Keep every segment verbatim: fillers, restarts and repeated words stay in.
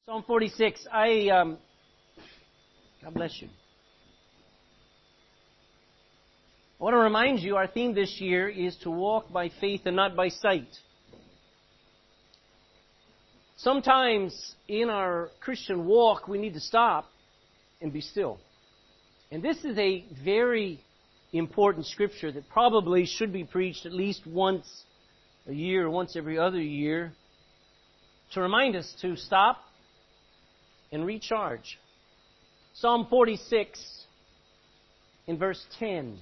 Psalm forty-six. I, um, God bless you. I want to remind you, our theme this year is to walk by faith and not by sight. Sometimes in our Christian walk, we need to stop and be still. And this is a very important scripture that probably should be preached at least once a year or once every other year to remind us to stop and recharge. Psalm forty-six in verse ten.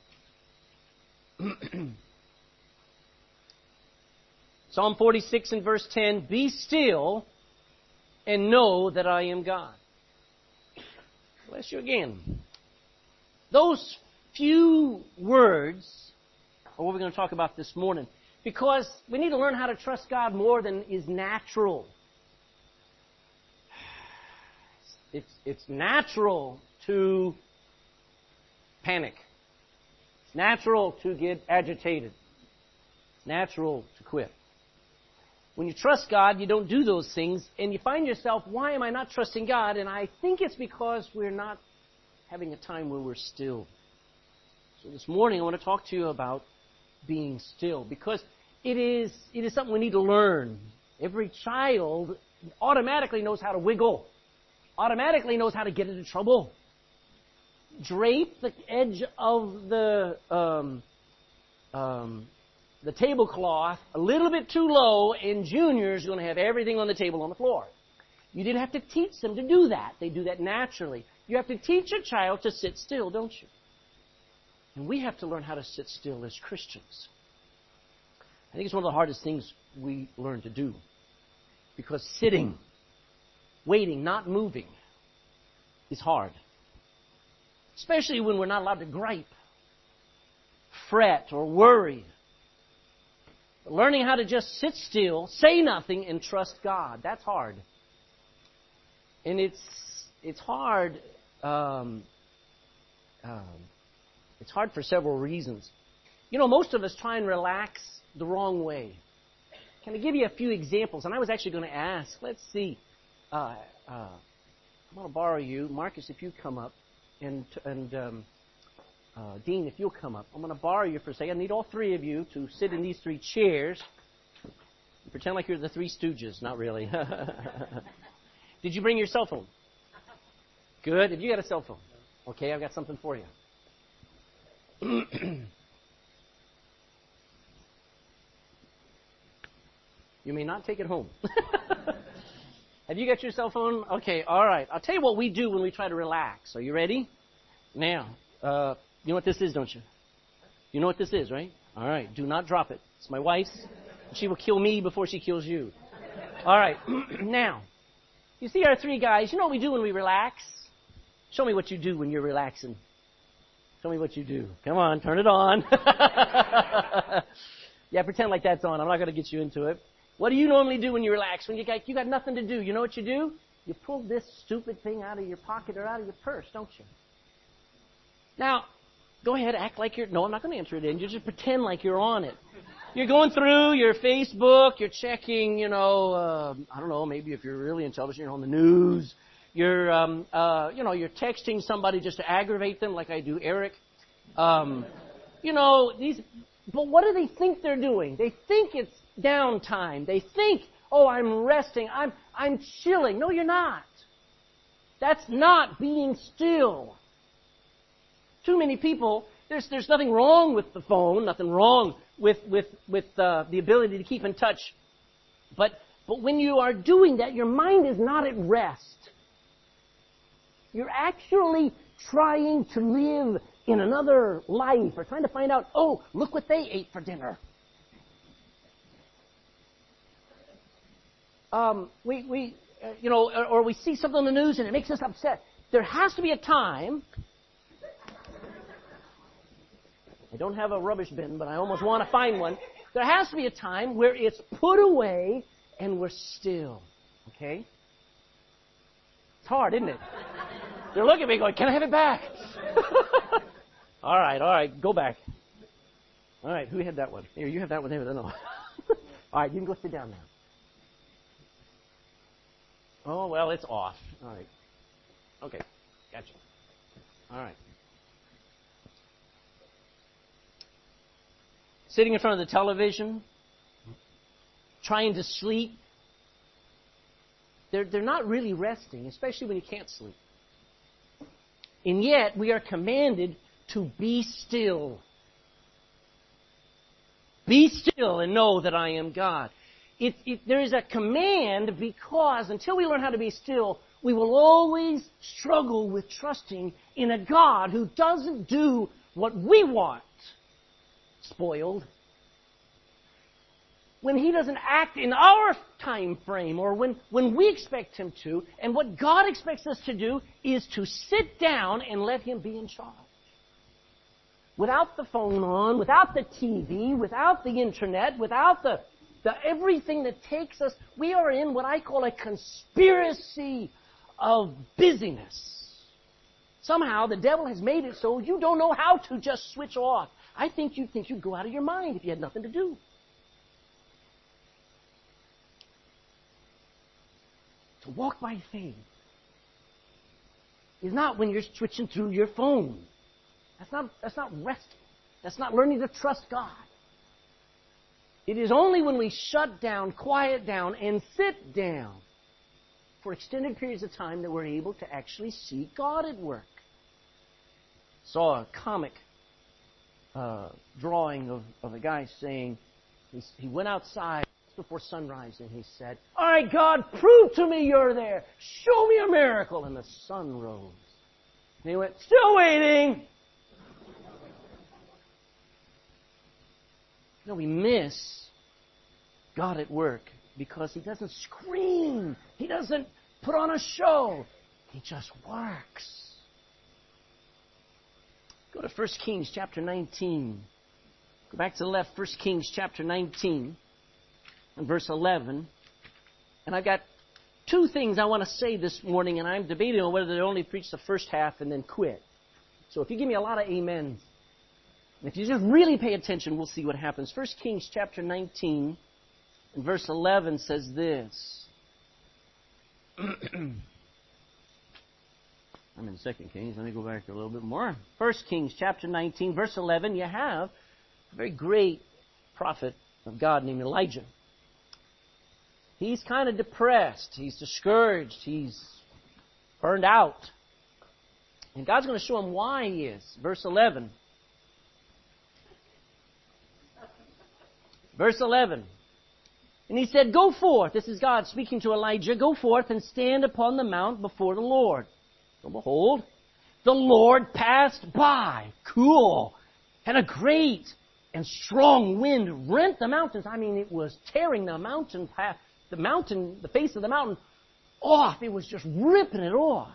Psalm forty-six in verse ten, be still and know that I am God. Bless you again. Those few words are what we're going to talk about this morning, because we need to learn how to trust God more than is natural. It's, it's natural to panic. It's natural to get agitated. It's natural to quit. When you trust God, you don't do those things, and you find yourself, why am I not trusting God? And I think it's because we're not having a time where we're still. So this morning I want to talk to you about being still, because it is, it is something we need to learn. Every child automatically knows how to wiggle, automatically knows how to get into trouble. Drape the edge of the um, um, the tablecloth a little bit too low, and Junior's going to have everything on the table on the floor. You didn't have to teach them to do that. They do that naturally. You have to teach a child to sit still, don't you? And we have to learn how to sit still as Christians. I think it's one of the hardest things we learn to do, because sitting, waiting, not moving is hard. Especially when we're not allowed to gripe, fret, or worry. But learning how to just sit still, say nothing, and trust God, that's hard. And it's it's hard. Um, um, it's hard for several reasons. You know, most of us try and relax the wrong way. Can I give you a few examples? And I was actually going to ask. Let's see. Uh, uh, I'm going to borrow you, Marcus, if you come up. And, and um, uh, Dean, if you'll come up. I'm going to borrow you for a second. I need all three of you to sit in these three chairs. Pretend like you're the Three Stooges. Not really. Did you bring your cell phone? Good. Have you got a cell phone? Okay, I've got something for you. You may not take it home. Have you got your cell phone? Okay, all right. I'll tell you what we do when we try to relax. Are you ready? Now, uh, you know what this is, don't you? You know what this is, right? All right, do not drop it. It's my wife's. She will kill me before she kills you. All right, now, you see our three guys. You know what we do when we relax? Show me what you do when you're relaxing. Show me what you do. Come on, turn it on. Yeah, pretend like that's on. I'm not going to get you into it. What do you normally do when you relax? When you got, you got nothing to do, you know what you do? You pull this stupid thing out of your pocket or out of your purse, don't you? Now, go ahead, act like you're... No, I'm not going to enter it in. You just pretend like you're on it. You're going through your Facebook. You're checking, you know, uh, I don't know, maybe if you're really intelligent, you're on the news. You're, um, uh, you know, you're texting somebody just to aggravate them, like I do Eric. Um, you know, these... But what do they think they're doing? They think it's downtime. They think, oh, I'm resting. I'm I'm chilling. No, you're not. That's not being still. Too many people, there's there's nothing wrong with the phone, nothing wrong with with with uh, the ability to keep in touch. But but when you are doing that, your mind is not at rest. You're actually trying to live in another life, or trying to find out, oh, look what they ate for dinner. Um, we, we, uh, you know, or, or we see something on the news and it makes us upset. There has to be a time. I don't have a rubbish bin, but I almost want to find one. There has to be a time where it's put away and we're still. Okay? It's hard, isn't it? They're looking at me going, can I have it back? All right, all right, go back. All right, who had that one? Here, you have that one there. No. All right, you can go sit down now. Oh, well, it's off. All right. Okay. Gotcha. All right. Sitting in front of the television, trying to sleep. They're, they're not really resting, especially when you can't sleep. And yet, we are commanded to be still. Be still and know that I am God. It, it, there is a command because until we learn how to be still, we will always struggle with trusting in a God who doesn't do what we want. Spoiled. When He doesn't act in our time frame or when, when we expect Him to, and what God expects us to do is to sit down and let Him be in charge. Without the phone on, without the T V, without the internet, without the, the everything that takes us, we are in what I call a conspiracy of busyness. Somehow the devil has made it so you don't know how to just switch off. I think you'd think you'd go out of your mind if you had nothing to do. To walk by faith is not when you're switching through your phone. That's not, that's not resting. That's not learning to trust God. It is only when we shut down, quiet down, and sit down for extended periods of time that we're able to actually see God at work. Saw a comic uh, drawing of, of a guy saying he, he went outside before sunrise and he said, "All right, God, prove to me you're there. Show me a miracle." And the sun rose. And he went, "Still waiting." No, we miss God at work because He doesn't scream. He doesn't put on a show. He just works. Go to First Kings chapter nineteen. Go back to the left, First Kings chapter nineteen and verse eleven. And I've got two things I want to say this morning, and I'm debating on whether to only preach the first half and then quit. So if you give me a lot of amens, and if you just really pay attention, we'll see what happens. First Kings chapter nineteen and verse eleven says this. I'm in Second Kings. Let me go back a little bit more. First Kings chapter nineteen, verse eleven, you have a very great prophet of God named Elijah. He's kind of depressed. He's discouraged. He's burned out. And God's going to show him why he is. Verse eleven. Verse eleven. And he said, "Go forth." This is God speaking to Elijah. "Go forth and stand upon the mount before the Lord." So behold, the Lord passed by. Cool. And a great and strong wind rent the mountains. I mean, it was tearing the mountain path, the mountain, the face of the mountain off. It was just ripping it off.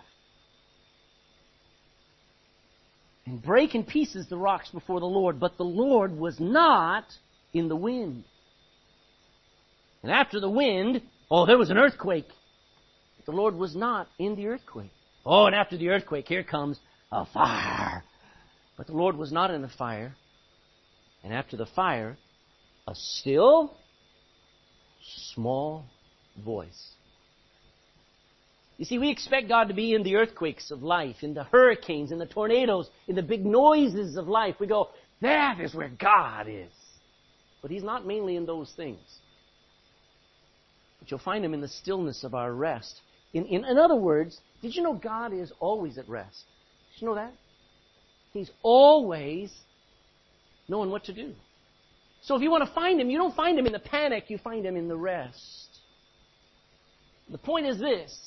And break in pieces the rocks before the Lord. But the Lord was not in the wind. And after the wind, oh, there was an earthquake. But the Lord was not in the earthquake. Oh, and after the earthquake, here comes a fire. But the Lord was not in the fire. And after the fire, a still, small voice. You see, we expect God to be in the earthquakes of life, in the hurricanes, in the tornadoes, in the big noises of life. We go, that is where God is. But He's not mainly in those things. But you'll find Him in the stillness of our rest. In, in, in other words, did you know God is always at rest? Did you know that? He's always knowing what to do. So if you want to find Him, you don't find Him in the panic, you find Him in the rest. The point is this.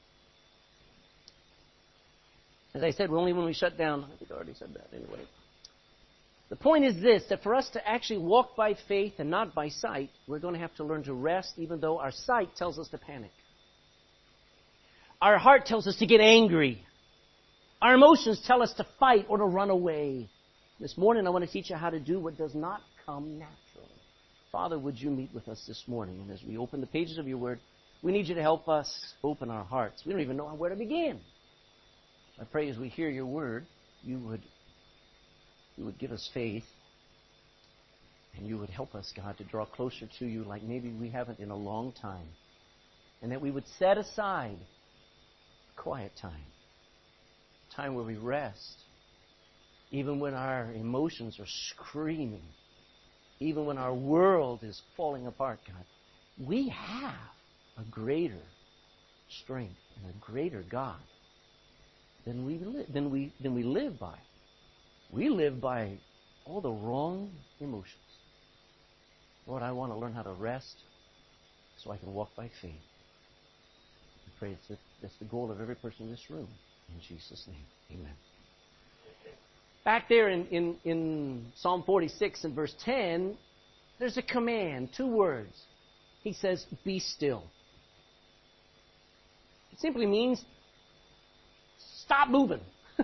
As I said, only when we shut down. I think I already said that anyway. The point is this, that for us to actually walk by faith and not by sight, we're going to have to learn to rest even though our sight tells us to panic. Our heart tells us to get angry. Our emotions tell us to fight or to run away. This morning I want to teach you how to do what does not come naturally. Father, would you meet with us this morning? And as we open the pages of your word, we need you to help us open our hearts. We don't even know where to begin. I pray as we hear your word, you would, you would give us faith. And you would help us, God, to draw closer to you like maybe we haven't in a long time. And that we would set aside quiet time. Time where we rest. Even when our emotions are screaming. Even when our world is falling apart, God. We have a greater strength and a greater God than we, li- than we, than we live by. We live by all the wrong emotions. Lord, I want to learn how to rest so I can walk by faith. I pray it's the, that's the goal of every person in this room. In Jesus' name, amen. Back there in, in, in Psalm forty-six and verse ten, there's a command, two words. He says, be still. It simply means stop moving.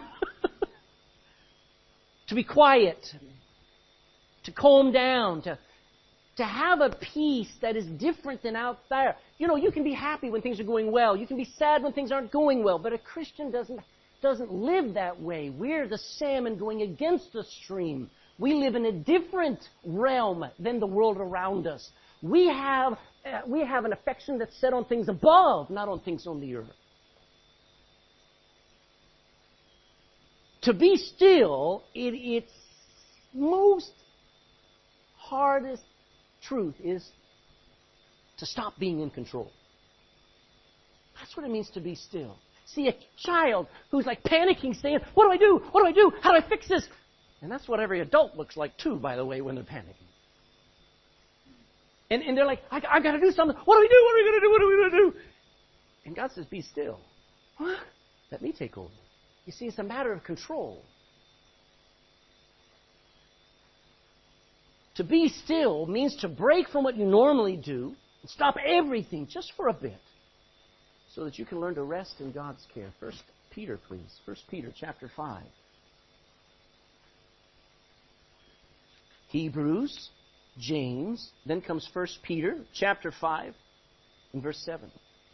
To be quiet. To calm down. To, to have a peace that is different than out there. You know, you can be happy when things are going well. You can be sad when things aren't going well. But a Christian doesn't, doesn't live that way. We're the salmon going against the stream. We live in a different realm than the world around us. We have, uh, we have an affection that's set on things above, not on things on the earth. To be still, it, its most hardest truth is to stop being in control. That's what it means to be still. See, a child who's like panicking, saying, what do I do? What do I do? How do I fix this? And that's what every adult looks like too, by the way, when they're panicking. And, and they're like, I, I got to do something. What do we do? What are we going to do? What are we going to do? And God says, be still. What? Let me take over. You see, it's a matter of control. To be still means to break from what you normally do and stop everything just for a bit so that you can learn to rest in God's care. First Peter, please. First Peter chapter five. Hebrews, James, then comes First Peter chapter five and verse seven.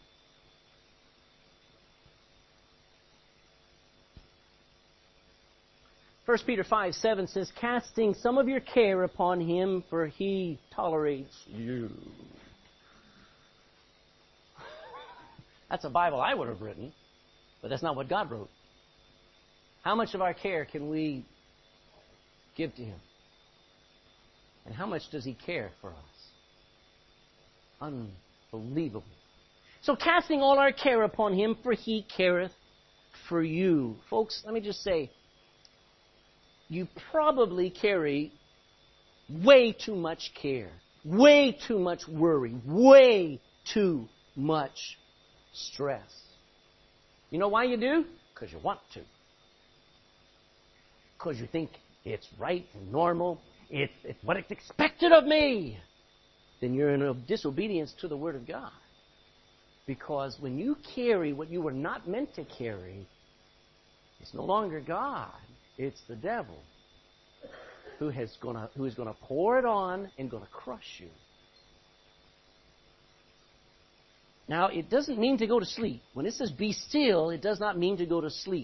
First Peter five, seven says, casting some of your care upon him, for he tolerates you. That's a Bible I would have written, but that's not what God wrote. How much of our care can we give to him? And how much does he care for us? Unbelievable. So casting all our care upon him, for he careth for you. Folks, let me just say, you probably carry way too much care, way too much worry, way too much stress. You know why you do? Because you want to. Because you think it's right and normal. It's, it's what it's expected of me. Then you're in a disobedience to the Word of God. Because when you carry what you were not meant to carry, it's no longer God. It's the devil who has gonna, who is going to pour it on and going to crush you. Now, it doesn't mean to go to sleep. When it says be still, it does not mean to go to sleep.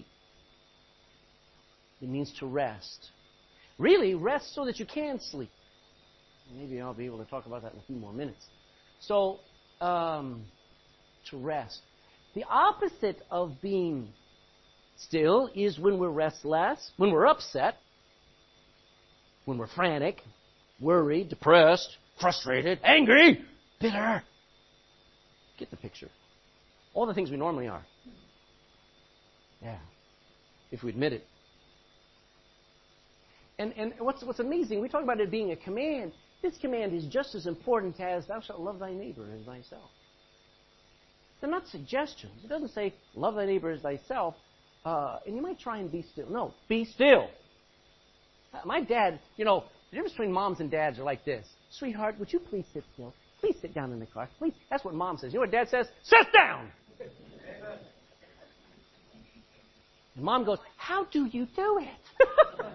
It means to rest. Really, rest so that you can sleep. Maybe I'll be able to talk about that in a few more minutes. So, um, to rest. The opposite of being still is when we're restless, when we're upset, when we're frantic, worried, depressed, frustrated, angry, bitter. Get the picture. All the things we normally are. Yeah. If we admit it. And and what's what's amazing, we talk about it being a command. This command is just as important as thou shalt love thy neighbor as thyself. They're not suggestions. It doesn't say love thy neighbor as thyself. Uh, and you might try and be still. No, be still. Uh, my dad, you know, the difference between moms and dads are like this. Sweetheart, would you please sit still? Please sit down in the car. Please. That's what mom says. You know what dad says? Sit down! And mom goes, how do you do it?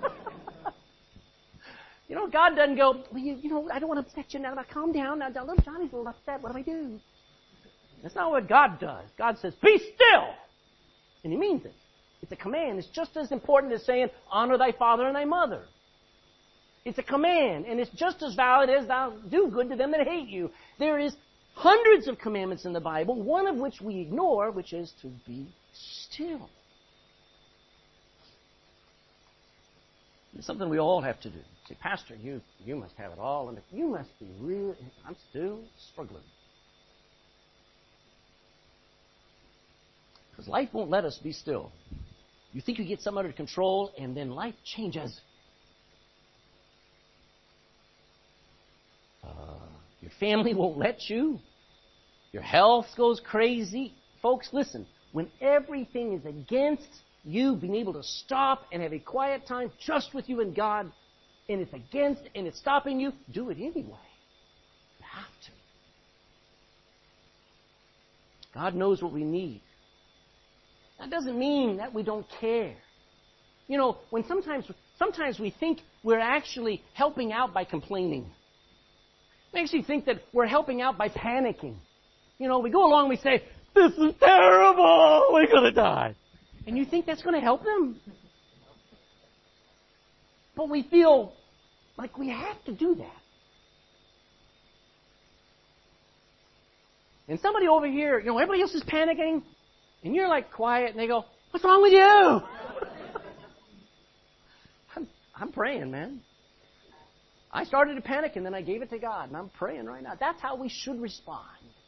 You know, God doesn't go, well, you, you know, I don't want to upset you now. Now calm down. Now, little Johnny's a little upset. What do I do? That's not what God does. God says, be still! And he means it. It's a command. It's just as important as saying, honor thy father and thy mother. It's a command, and it's just as valid as thou do good to them that hate you. There is hundreds of commandments in the Bible, one of which we ignore, which is to be still. It's something we all have to do. Say, Pastor, you, you must have it all, and you must be real. I'm still struggling. Because life won't let us be still. You think you get something under control, and then life changes. Uh, your family won't let you. Your health goes crazy. Folks, listen. When everything is against you being able to stop and have a quiet time just with you and God, and it's against and it's stopping you, do it anyway. You have to. God knows what we need. That doesn't mean that we don't care. You know, when sometimes sometimes we think we're actually helping out by complaining. We actually think that we're helping out by panicking. You know, we go along, we say, this is terrible, we're going to die. And you think that's going to help them? But we feel like we have to do that. And somebody over here, you know, everybody else is panicking, and you're like quiet, and they go, what's wrong with you? I'm, I'm praying, man. I started to panic, and then I gave it to God, and I'm praying right now. That's how we should respond.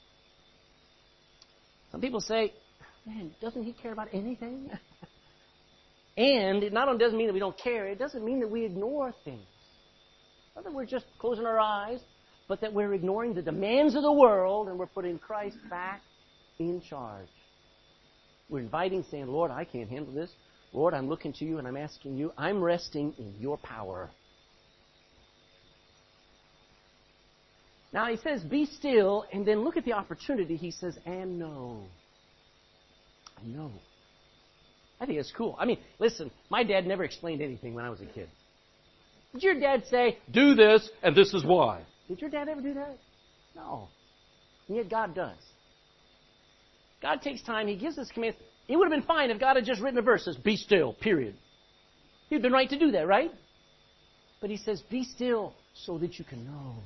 Some people say, man, doesn't he care about anything? And it not only doesn't mean that we don't care, it doesn't mean that we ignore things. Not that we're just closing our eyes, but that we're ignoring the demands of the world and we're putting Christ back in charge. We're inviting, saying, Lord, I can't handle this. Lord, I'm looking to you and I'm asking you. I'm resting in your power. Now he says, be still, and then look at the opportunity. He says, and know. I know. I think it's cool. I mean, listen, my dad never explained anything when I was a kid. Did your dad say, do this, and this is why? Did your dad ever do that? No. And yet God does. God takes time. He gives us commands. It would have been fine if God had just written a verse that says, be still, period. He'd been right to do that, right? But he says, be still so that you can know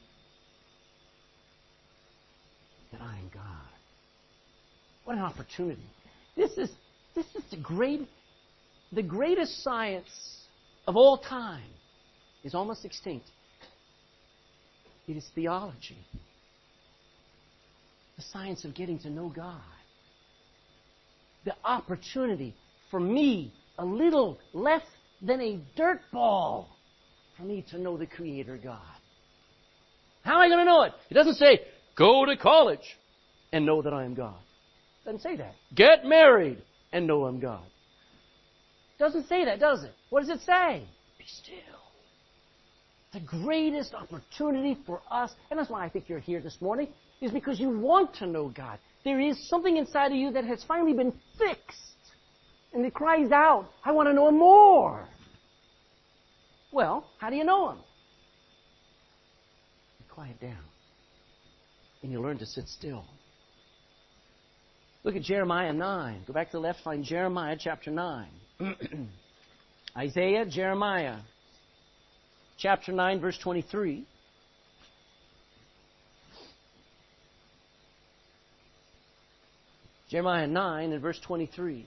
that I am God. What an opportunity. This is this is the great the greatest science of all time is almost extinct. It is theology. The science of getting to know God. The opportunity for me, a little less than a dirt ball, for me to know the Creator God. How am I going to know it? It doesn't say, go to college and know that I am God. It doesn't say that. Get married and know I'm God. It doesn't say that, does it? What does it say? Be still. The greatest opportunity for us, and that's why I think you're here this morning, is because you want to know God. There is something inside of you that has finally been fixed. And it cries out, I want to know Him more. Well, how do you know Him? You quiet down. And you learn to sit still. Look at Jeremiah nine. Go back to the left, find Jeremiah chapter nine. Isaiah, Jeremiah chapter nine, verse twenty-three. Jeremiah nine and verse twenty-three.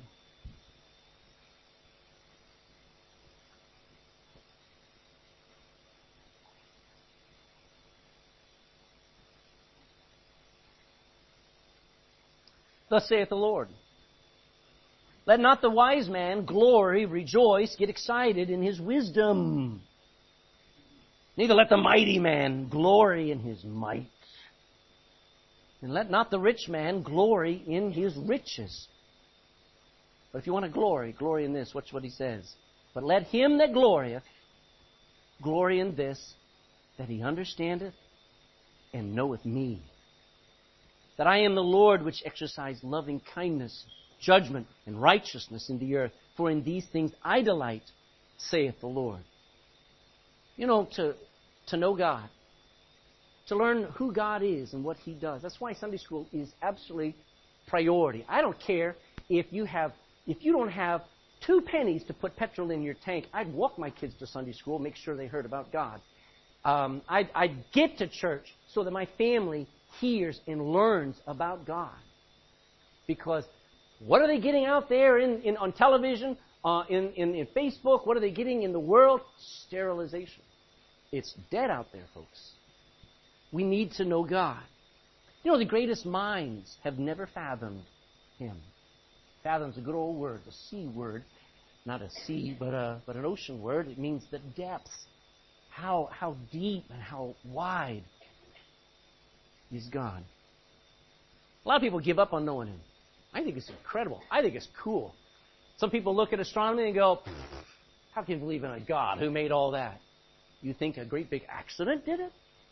Thus saith the Lord, let not the wise man glory, rejoice, get excited in his wisdom. Neither let the mighty man glory in his might. And let not the rich man glory in his riches. But if you want to glory, glory in this. Watch what he says. But let him that glorieth glory in this, that he understandeth and knoweth me. That I am the Lord which exercise loving kindness, judgment, and righteousness in the earth. For in these things I delight, saith the Lord. You know, to, to know God. To learn who God is and what He does. That's why Sunday school is absolutely priority. I don't care if you have, if you don't have two pennies to put petrol in your tank. I'd walk my kids to Sunday school, make sure they heard about God. Um, I'd, I'd get to church so that my family hears and learns about God. Because what are they getting out there in, in on television, uh, in, in, in Facebook? What are they getting in the world? Sterilization. It's dead out there, folks. We need to know God. You know, the greatest minds have never fathomed Him. Fathom's a good old word, a sea word. Not a sea, but a, but an ocean word. It means the depths. How, how deep and how wide He's gone. A lot of people give up on knowing Him. I think it's incredible. I think it's cool. Some people look at astronomy and go, how can you believe in a God who made all that? You think a great big accident did it?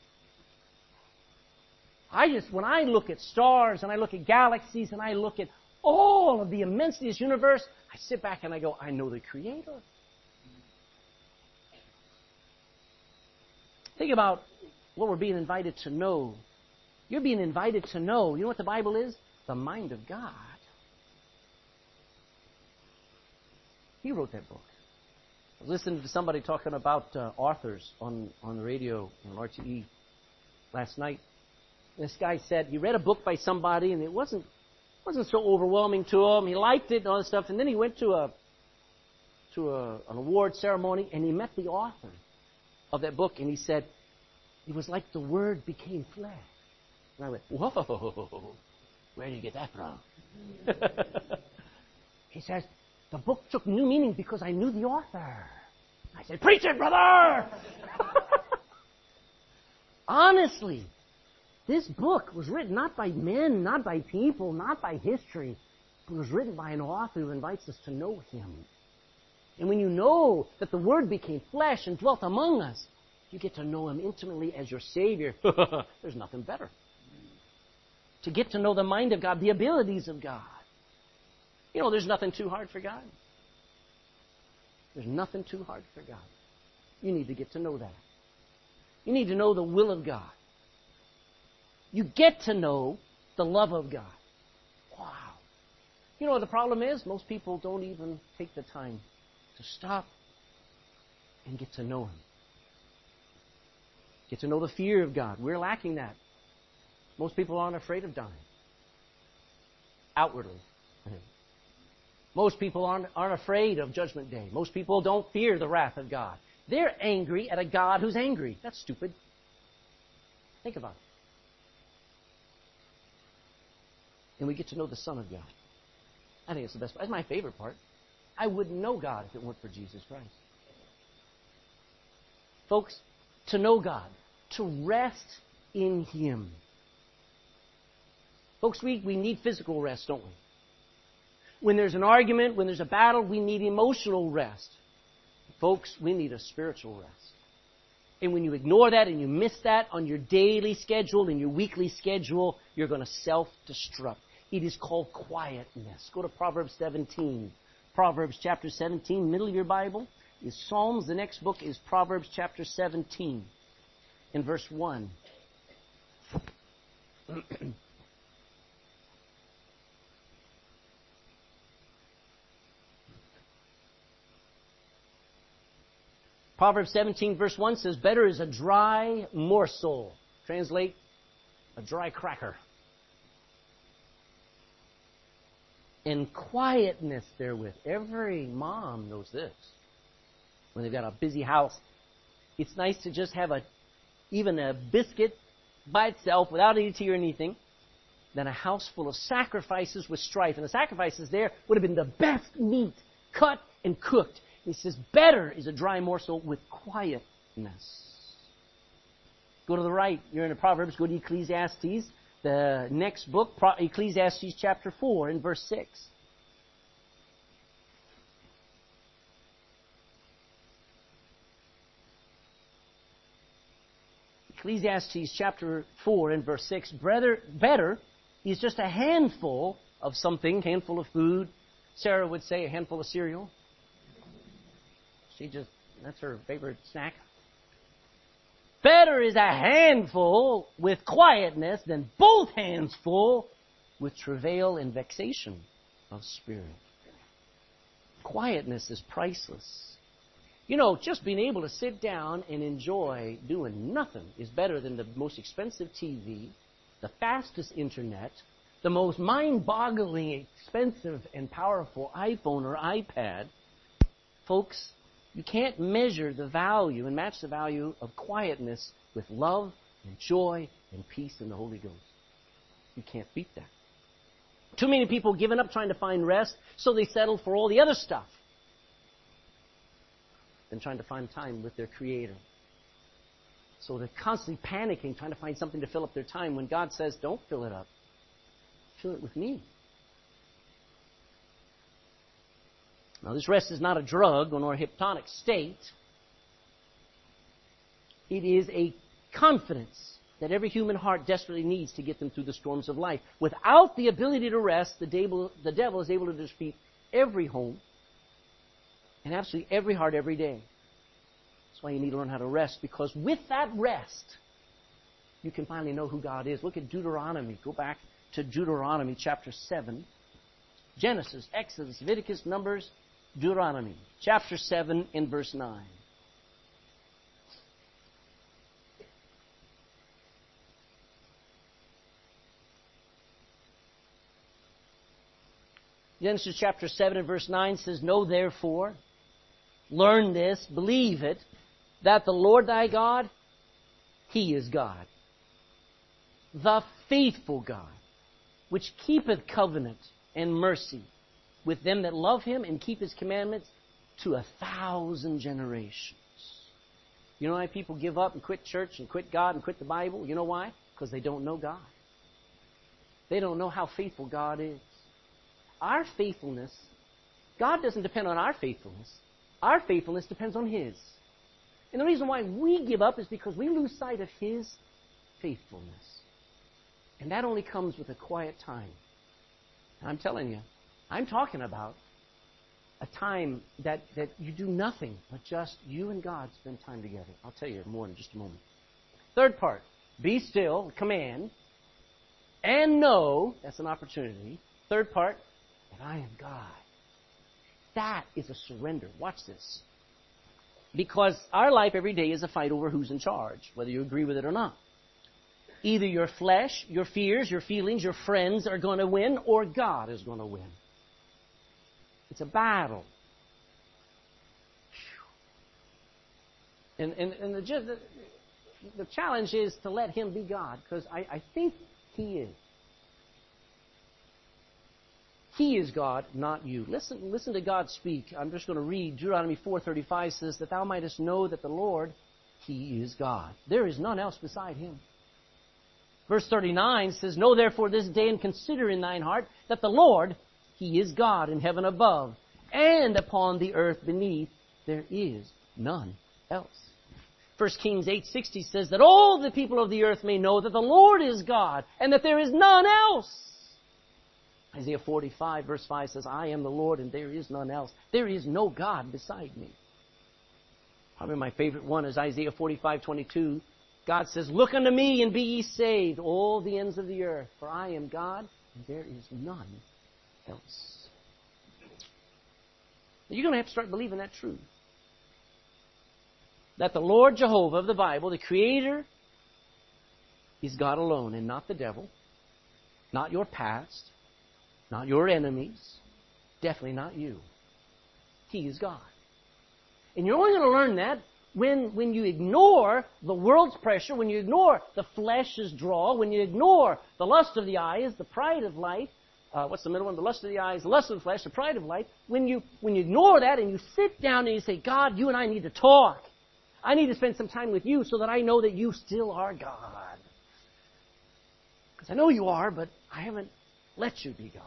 I just, when I look at stars and I look at galaxies and I look at all of the immensity of this universe, I sit back and I go, I know the Creator. Think about what we're being invited to know. You're being invited to know. You know what the Bible is? The mind of God. He wrote that book. I was listening to somebody talking about uh, authors on, on the radio on R T E last night. This guy said he read a book by somebody and it wasn't wasn't so overwhelming to him. He liked it and all this stuff. And then he went to a to a, an award ceremony and he met the author of that book and he said, it was like the Word became flesh. And I went, whoa, where did you get that from? He says, the book took new meaning because I knew the author. I said, preach it, brother! Honestly, this book was written not by men, not by people, not by history, but it was written by an author who invites us to know Him. And when you know that the Word became flesh and dwelt among us, you get to know Him intimately as your Savior. There's nothing better. To get to know the mind of God, the abilities of God. You know, there's nothing too hard for God. There's nothing too hard for God. You need to get to know that. You need to know the will of God. You get to know the love of God. Wow. You know what the problem is? Most people don't even take the time to stop and get to know Him. Get to know the fear of God. We're lacking that. Most people aren't afraid of dying. Outwardly. Most people aren't, aren't afraid of Judgment Day. Most people don't fear the wrath of God. They're angry at a God who's angry. That's stupid. Think about it. And we get to know the Son of God. I think it's the best part. That's my favorite part. I wouldn't know God if it weren't for Jesus Christ. Folks, to know God, to rest in Him. Folks, we, we need physical rest, don't we? When there's an argument, when there's a battle, we need emotional rest. Folks, we need a spiritual rest. And when you ignore that and you miss that on your daily schedule and your weekly schedule, you're going to self-destruct. It is called quietness. Go to Proverbs seventeen. Proverbs chapter seventeen, middle of your Bible is Psalms. The next book is Proverbs chapter seventeen in verse one. Proverbs seventeen verse one says, better is a dry morsel. Translate, a dry cracker. And quietness therewith. Every mom knows this. When they've got a busy house, it's nice to just have a, even a biscuit by itself without eating or anything, than a house full of sacrifices with strife. And the sacrifices there would have been the best meat, cut and cooked. He says, better is a dry morsel with quietness. Go to the right. You're in the Proverbs. Go to Ecclesiastes. The next book, Ecclesiastes chapter four in verse six. Ecclesiastes chapter four in verse six. Brother, better is just a handful of something, handful of food. Sarah would say a handful of cereal. She just, that's her favorite snack. Better is a handful with quietness than both hands full with travail and vexation of spirit. Quietness is priceless. You know, just being able to sit down and enjoy doing nothing is better than the most expensive T V, the fastest internet, the most mind-boggling, expensive, and powerful iPhone or iPad. Folks, you can't measure the value and match the value of quietness with love and joy and peace in the Holy Ghost. You can't beat that. Too many people giving up trying to find rest, so they settle for all the other stuff than trying to find time with their Creator. So they're constantly panicking, trying to find something to fill up their time when God says, don't fill it up. Fill it with me. Now, this rest is not a drug nor a hypnotic state. It is a confidence that every human heart desperately needs to get them through the storms of life. Without the ability to rest, the devil, the devil is able to defeat every home and absolutely every heart every day. That's why you need to learn how to rest, because with that rest, you can finally know who God is. Look at Deuteronomy. Go back to Deuteronomy chapter seven. Genesis, Exodus, Leviticus, Numbers, Deuteronomy chapter seven and verse nine. Genesis chapter seven and verse nine says, know therefore, learn this, believe it, that the Lord thy God, He is God, the faithful God, which keepeth covenant and mercy with them that love Him and keep His commandments to a thousand generations. You know why people give up and quit church and quit God and quit the Bible? You know why? Because they don't know God. They don't know how faithful God is. Our faithfulness, God doesn't depend on our faithfulness. Our faithfulness depends on His. And the reason why we give up is because we lose sight of His faithfulness. And that only comes with a quiet time. And I'm telling you, I'm talking about a time that, that you do nothing but just you and God spend time together. I'll tell you more in just a moment. Third part, be still, command, and know, that's an opportunity. Third part, that I am God. That is a surrender. Watch this. Because our life every day is a fight over who's in charge, whether you agree with it or not. Either your flesh, your fears, your feelings, your friends are going to win, or God is going to win. It's a battle. And, and, and the, the, the challenge is to let Him be God, because I, I think He is. He is God, not you. Listen, listen to God speak. I'm just going to read. Deuteronomy four thirty-five says, that thou mightest know that the Lord, He is God. There is none else beside Him. Verse thirty-nine says, know therefore this day and consider in thine heart that the Lord, He is God in heaven above, and upon the earth beneath, there is none else. First Kings eight sixty says that all the people of the earth may know that the Lord is God, and that there is none else. Isaiah forty-five verse five says, I am the Lord and there is none else. There is no God beside me. Probably my favorite one is Isaiah forty-five twenty-two. God says, look unto me and be ye saved, all the ends of the earth. For I am God and there is none else. You're going to have to start believing that truth. That the Lord Jehovah of the Bible, the Creator, is God alone and not the devil, not your past, not your enemies, definitely not you. He is God. And you're only going to learn that when, when you ignore the world's pressure, when you ignore the flesh's draw, when you ignore the lust of the eyes, the pride of life. Uh, what's the middle one? The lust of the eyes, the lust of the flesh, the pride of life. When you, when you ignore that and you sit down and you say, God, you and I need to talk. I need to spend some time with you so that I know that you still are God. Because I know you are, but I haven't let you be God.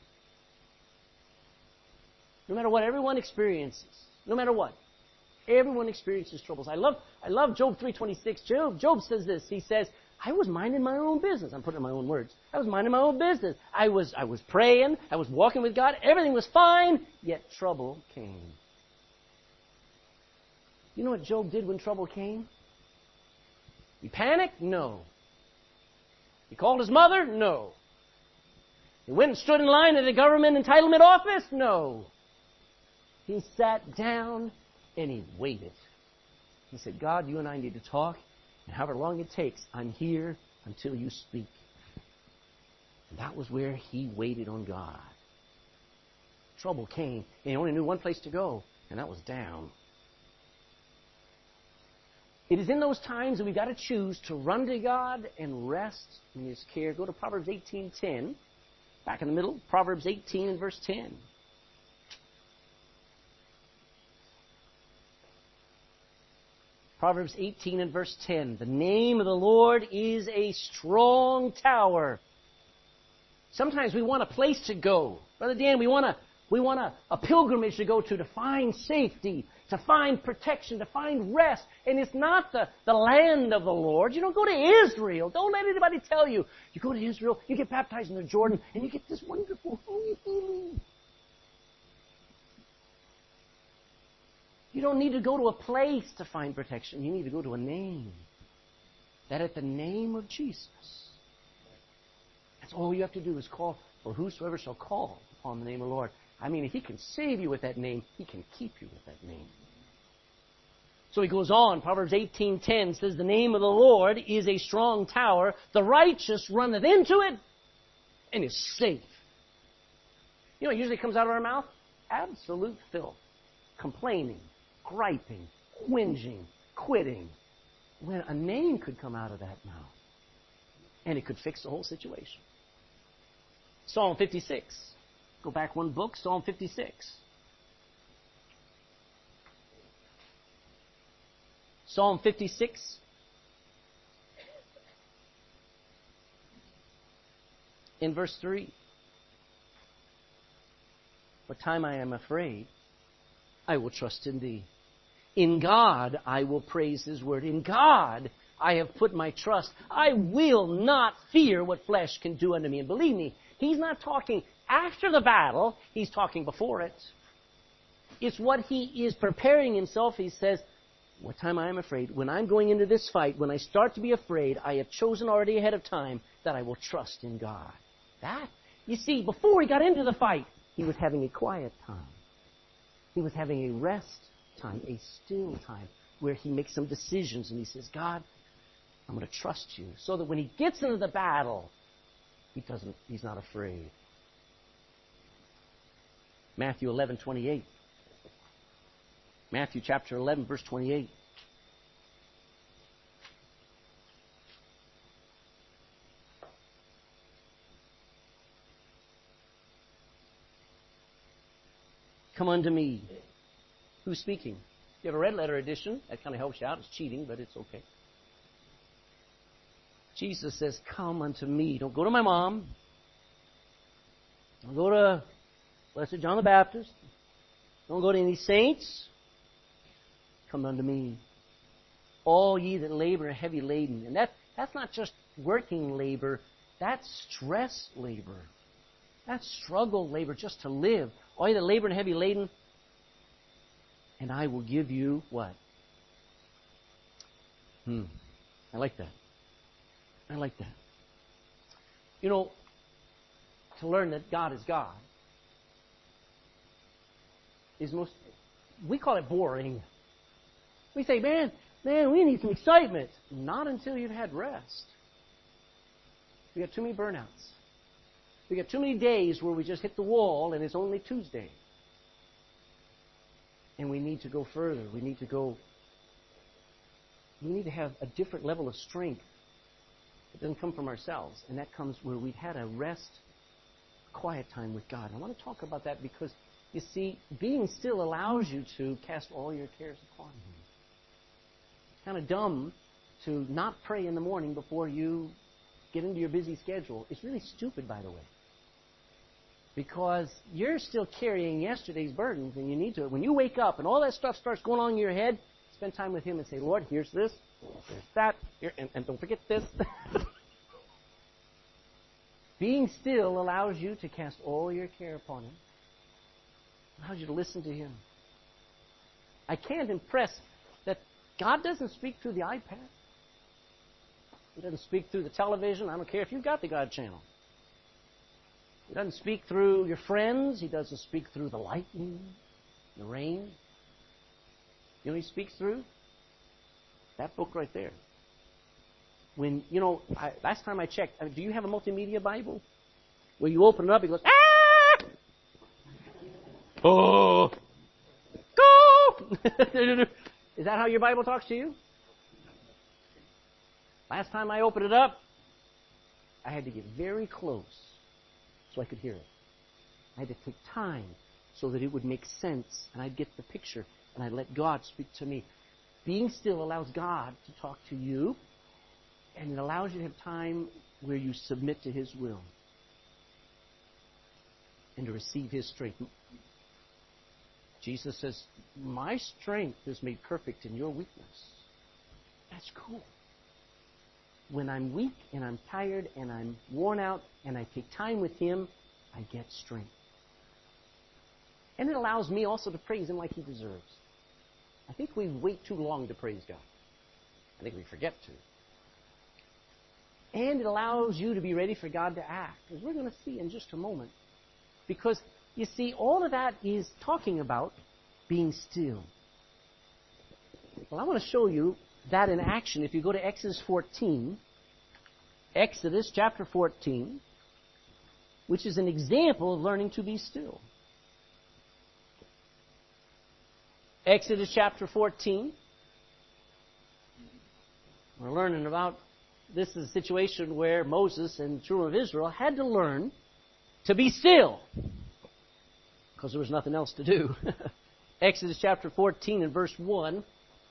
No matter what everyone experiences, no matter what, everyone experiences troubles. I love, I love Job three twenty-six. Job, Job says this. He says, I was minding my own business. I'm putting in my own words. I was minding my own business. I was, I was praying. I was walking with God. Everything was fine. Yet trouble came. You know what Job did when trouble came? He panicked? No. He called his mother? No. He went and stood in line at a government entitlement office? No. He sat down and he waited. He said, God, you and I need to talk. And however long it takes, I'm here until you speak. And that was where he waited on God. Trouble came, and he only knew one place to go, and that was down. It is in those times that we've got to choose to run to God and rest in His care. Go to Proverbs eighteen ten. Back in the middle, Proverbs eighteen and verse ten. Proverbs eighteen and verse ten. The name of the Lord is a strong tower. Sometimes we want a place to go. Brother Dan, we want a, we want a, a pilgrimage to go to to find safety, to find protection, to find rest. And it's not the, the land of the Lord. You don't go to Israel. Don't let anybody tell you. You go to Israel, you get baptized in the Jordan, and you get this wonderful holy feeling. You don't need to go to a place to find protection. You need to go to a name. That at the name of Jesus, that's all you have to do is call, for whosoever shall call upon the name of the Lord. I mean, if He can save you with that name, He can keep you with that name. So he goes on, Proverbs eighteen ten says, the name of the Lord is a strong tower. The righteous runneth into it and is safe. You know what usually comes out of our mouth? Absolute filth. Complaining, griping, whinging, quitting. When a name could come out of that mouth, and it could fix the whole situation. Psalm fifty-six. Go back one book, Psalm fifty-six. Psalm fifty-six. In verse three. What time I am afraid, I will trust in Thee. In God I will praise His word. In God I have put my trust. I will not fear what flesh can do unto me. And believe me, he's not talking after the battle. He's talking before it. It's what he is preparing himself. He says, what time I am afraid, when I'm going into this fight, when I start to be afraid, I have chosen already ahead of time that I will trust in God. That, you see, before he got into the fight, he was having a quiet time. He was having a rest time, a still time, where he makes some decisions and he says, God, I'm going to trust you. So that when he gets into the battle, he doesn't, he's not afraid. Matthew eleven twenty-eight. Matthew chapter eleven, verse twenty-eight. Come unto me. Who's speaking? If you have a red letter edition, that kind of helps you out. It's cheating, but it's okay. Jesus says, come unto me. Don't go to my mom. Don't go to Blessed John the Baptist. Don't go to any saints. Come unto me. All ye that labor are heavy laden. And that, that's not just working labor. That's stress labor. That's struggle labor just to live. All ye that labor and heavy laden. And I will give you what? Hmm. I like that. I like that. You know, to learn that God is God is most, we call it boring. We say, man, man, we need some excitement. Not until you've had rest. We got too many burnouts. We got too many days where we just hit the wall and it's only Tuesday. And we need to go further. We need to go, we need to have a different level of strength. It doesn't come from ourselves. And that comes where we've had a rest, quiet time with God. I want to talk about that because, you see, being still allows you to cast all your cares upon Him. It's kind of dumb to not pray in the morning before you get into your busy schedule. It's really stupid, by the way. Because you're still carrying yesterday's burdens, and you need to, when you wake up and all that stuff starts going on in your head, spend time with Him and say, Lord, here's this, here's that, here, and, and don't forget this. Being still allows you to cast all your care upon Him. Allows you to listen to Him. I can't impress that God doesn't speak through the iPad. He doesn't speak through the television. I don't care if you've got the God channel. He doesn't speak through your friends. He doesn't speak through the lightning, the rain. You know He speaks through? That book right there. When, you know, I, last time I checked, do you have a multimedia Bible? where you open it up, he goes, ah! Oh! Go! Is that how your Bible talks to you? Last time I opened it up, I had to get very close so I could hear it. I had to take time so that it would make sense, and I'd get the picture, and I'd let God speak to me. Being still allows God to talk to you, and it allows you to have time where you submit to His will and to receive His strength. Jesus says, my strength is made perfect in your weakness. That's cool. When I'm weak and I'm tired and I'm worn out and I take time with Him, I get strength. And it allows me also to praise Him like He deserves. I think we wait too long to praise God. I think we forget to. And it allows you to be ready for God to act, as we're going to see in just a moment. Because, you see, all of that is talking about being still. Well, I want to show you that in action. If you go to Exodus fourteen, Exodus chapter fourteen, which is an example of learning to be still. Exodus chapter fourteen. We're learning about, this is a situation where Moses and the children of Israel had to learn to be still, because there was nothing else to do. Exodus chapter fourteen and verse one.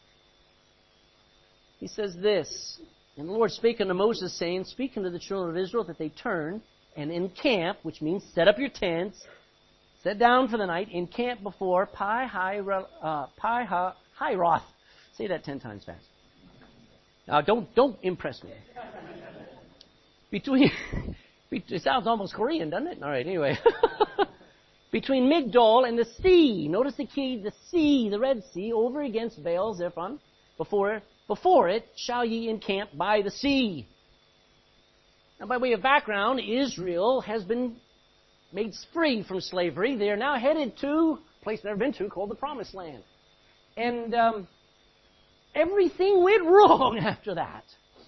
He says this, and the Lord spake unto Moses, saying, Speak unto the children of Israel that they turn and encamp, which means set up your tents, set down for the night, encamp before Pi uh, Pi Hiroth. Say that ten times fast. Now, don't don't impress me. Between, it sounds almost Korean, doesn't it? All right, anyway. Between Migdol and the sea. Notice the key, the sea, the Red Sea, over against Baal Zephon. Before, before it shall ye encamp by the sea. Now, by way of background, Israel has been made free from slavery. They are now headed to a place they've never been to called the Promised Land. And um, everything went wrong after that.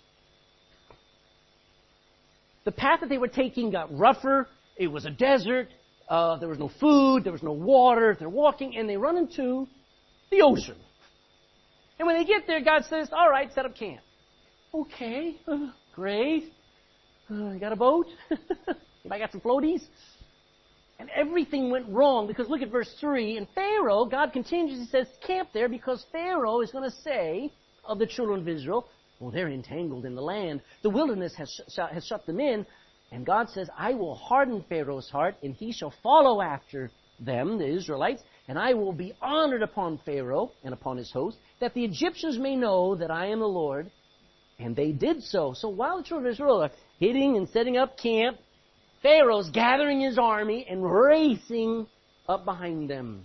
The path that they were taking got rougher. It was a desert. Uh, there was no food. There was no water. They're walking, and they run into the ocean. And when they get there, God says, all right, set up camp. Okay, uh, great. Uh, you got a boat? Anybody got some floaties? And everything went wrong because look at verse three. And Pharaoh, God continues, he says, camp there because Pharaoh is going to say of the children of Israel, well, they're entangled in the land. The wilderness has, sh- has shut them in. And God says, I will harden Pharaoh's heart, and he shall follow after them, the Israelites, and I will be honored upon Pharaoh and upon his host, that the Egyptians may know that I am the Lord. And they did so. So while the children of Israel are hitting and setting up camp, Pharaoh's gathering his army and racing up behind them.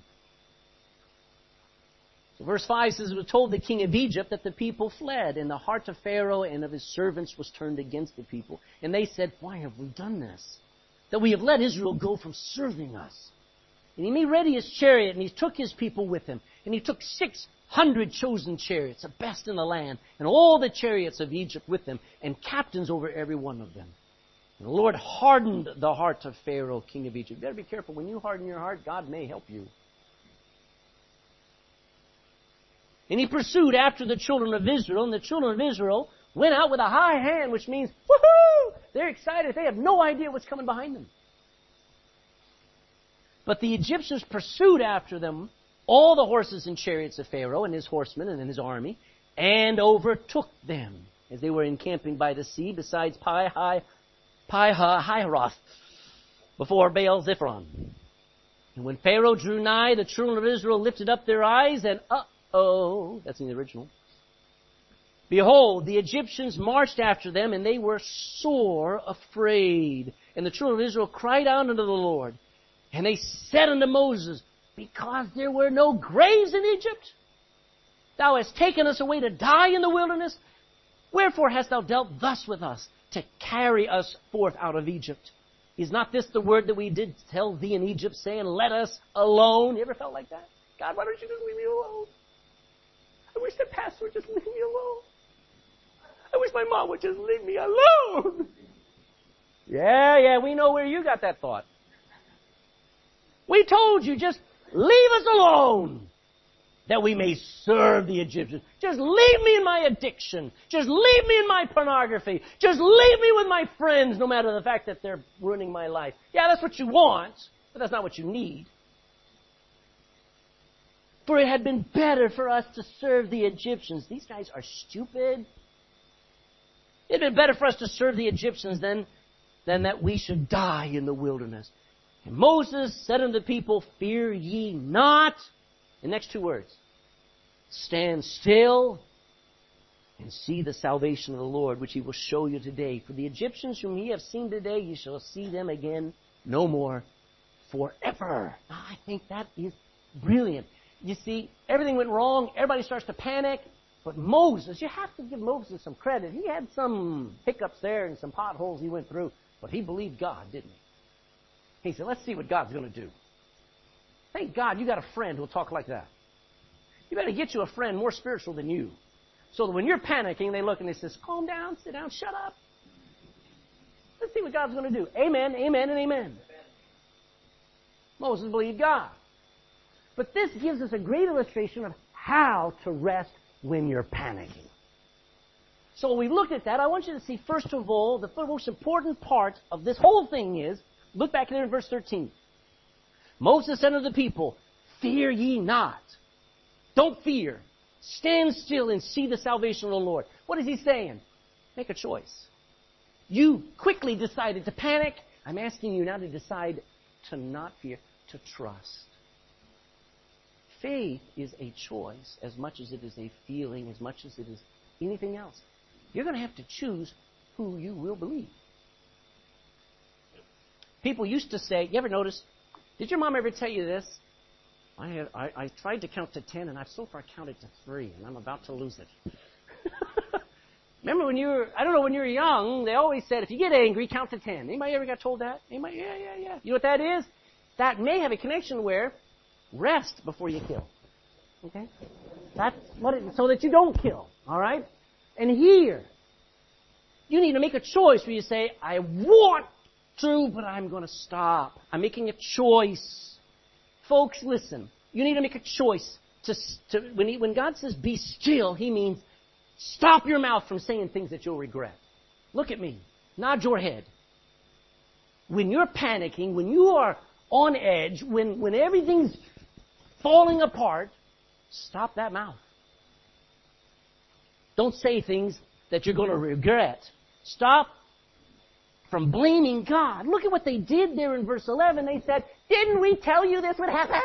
So verse five says, it was told the king of Egypt that the people fled, and the heart of Pharaoh and of his servants was turned against the people. And they said, why have we done this? That we have let Israel go from serving us. And he made ready his chariot, and he took his people with him. And he took six hundred chosen chariots, the best in the land, and all the chariots of Egypt with them, and captains over every one of them. And the Lord hardened the heart of Pharaoh, king of Egypt. You better be careful. When you harden your heart, God may help you. And he pursued after the children of Israel, and the children of Israel went out with a high hand, which means, woohoo! They're excited. They have no idea what's coming behind them. But the Egyptians pursued after them all the horses and chariots of Pharaoh and his horsemen and his army, and overtook them as they were encamping by the sea, besides Pi Hiroth, before Baal Zephon. And when Pharaoh drew nigh, the children of Israel lifted up their eyes, and uh-oh, that's in the original. Behold, the Egyptians marched after them, and they were sore afraid. And the children of Israel cried out unto the Lord. And they said unto Moses, because there were no graves in Egypt, thou hast taken us away to die in the wilderness. Wherefore hast thou dealt thus with us, to carry us forth out of Egypt? Is not this the word that we did tell thee in Egypt, saying, let us alone? You ever felt like that? God, why don't you just leave me alone? I wish the pastor would just leave me alone. I wish my mom would just leave me alone. Yeah, yeah, we know where you got that thought. We told you, just leave us alone, that we may serve the Egyptians. Just leave me in my addiction. Just leave me in my pornography. Just leave me with my friends, no matter the fact that they're ruining my life. Yeah, that's what you want, but that's not what you need. For it had been better for us to serve the Egyptians. These guys are stupid. It had been better for us to serve the Egyptians than, than that we should die in the wilderness. And Moses said unto the people, fear ye not. The next two words. Stand still and see the salvation of the Lord, which he will show you today. For the Egyptians whom ye have seen today, you shall see them again no more forever. Now, I think that is brilliant. You see, everything went wrong. Everybody starts to panic. But Moses, you have to give Moses some credit. He had some hiccups there and some potholes he went through. But he believed God, didn't he? He said, let's see what God's going to do. Thank God you got a friend who'll talk like that. You better get you a friend more spiritual than you. So that when you're panicking, they look and they say, calm down, sit down, shut up. Let's see what God's going to do. Amen, amen, and amen. Amen. Moses believed God. But this gives us a great illustration of how to rest when you're panicking. So we looked at that. I want you to see, first of all, the most important part of this whole thing is, look back there in verse thirteen. Moses said unto the people, fear ye not. Don't fear. Stand still and see the salvation of the Lord. What is he saying? Make a choice. You quickly decided to panic. I'm asking you now to decide to not fear, to trust. Faith is a choice as much as it is a feeling, as much as it is anything else. You're going to have to choose who you will believe. People used to say, you ever notice, did your mom ever tell you this? I, had, I, I tried to count to ten, and I've so far counted to three, and I'm about to lose it. Remember when you were, I don't know, when you were young, they always said, if you get angry, count to ten. Anybody ever got told that? Anybody? Yeah, yeah, yeah. You know what that is? That may have a connection where rest before you kill. Okay? That's what it, so that you don't kill. All right? And here, you need to make a choice where you say, I want to, but I'm going to stop. I'm making a choice. Folks, listen. You need to make a choice. To, to when, he, when God says be still, he means stop your mouth from saying things that you'll regret. Look at me. Nod your head. When you're panicking, when you are on edge, when, when everything's falling apart, stop that mouth. Don't say things that you're going to regret. Stop from blaming God. Look at what they did there in verse eleven. They said, didn't we tell you this would happen?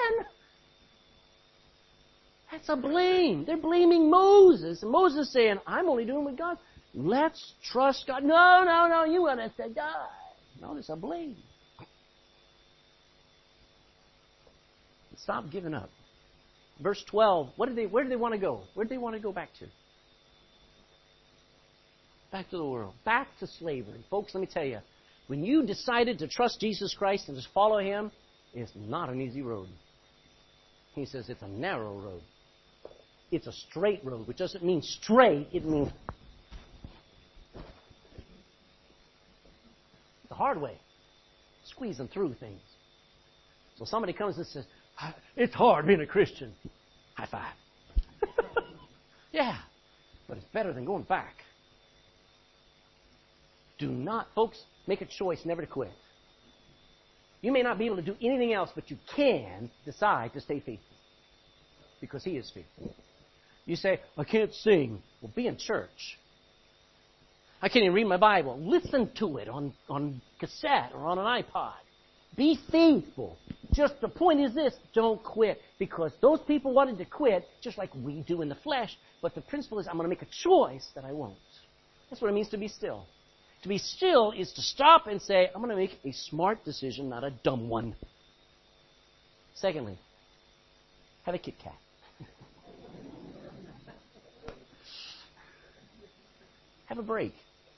That's a blame. They're blaming Moses. And Moses is saying, I'm only doing what God. Let's trust God. No, no, no, you want us to die. No, it's a blame. Stop giving up. Verse twelve, what did they, where did they want to go? Where did they want to go back to? Back to the world. Back to slavery. Folks, let me tell you, when you decided to trust Jesus Christ and just follow Him, it's not an easy road. He says it's a narrow road. It's a straight road, which doesn't mean straight. It means the hard way. Squeezing through things. So somebody comes and says, it's hard being a Christian. High five. Yeah, but it's better than going back. Do not, folks, make a choice never to quit. You may not be able to do anything else, but you can decide to stay faithful. Because He is faithful. You say, I can't sing. Well, be in church. I can't even read my Bible. Listen to it on, on cassette or on an iPod. Be faithful. Just the point is this, don't quit. Because those people wanted to quit just like we do in the flesh. But the principle is I'm going to make a choice that I won't. That's what it means to be still. To be still is to stop and say, I'm going to make a smart decision, not a dumb one. Secondly, have a Kit Kat. Have a break.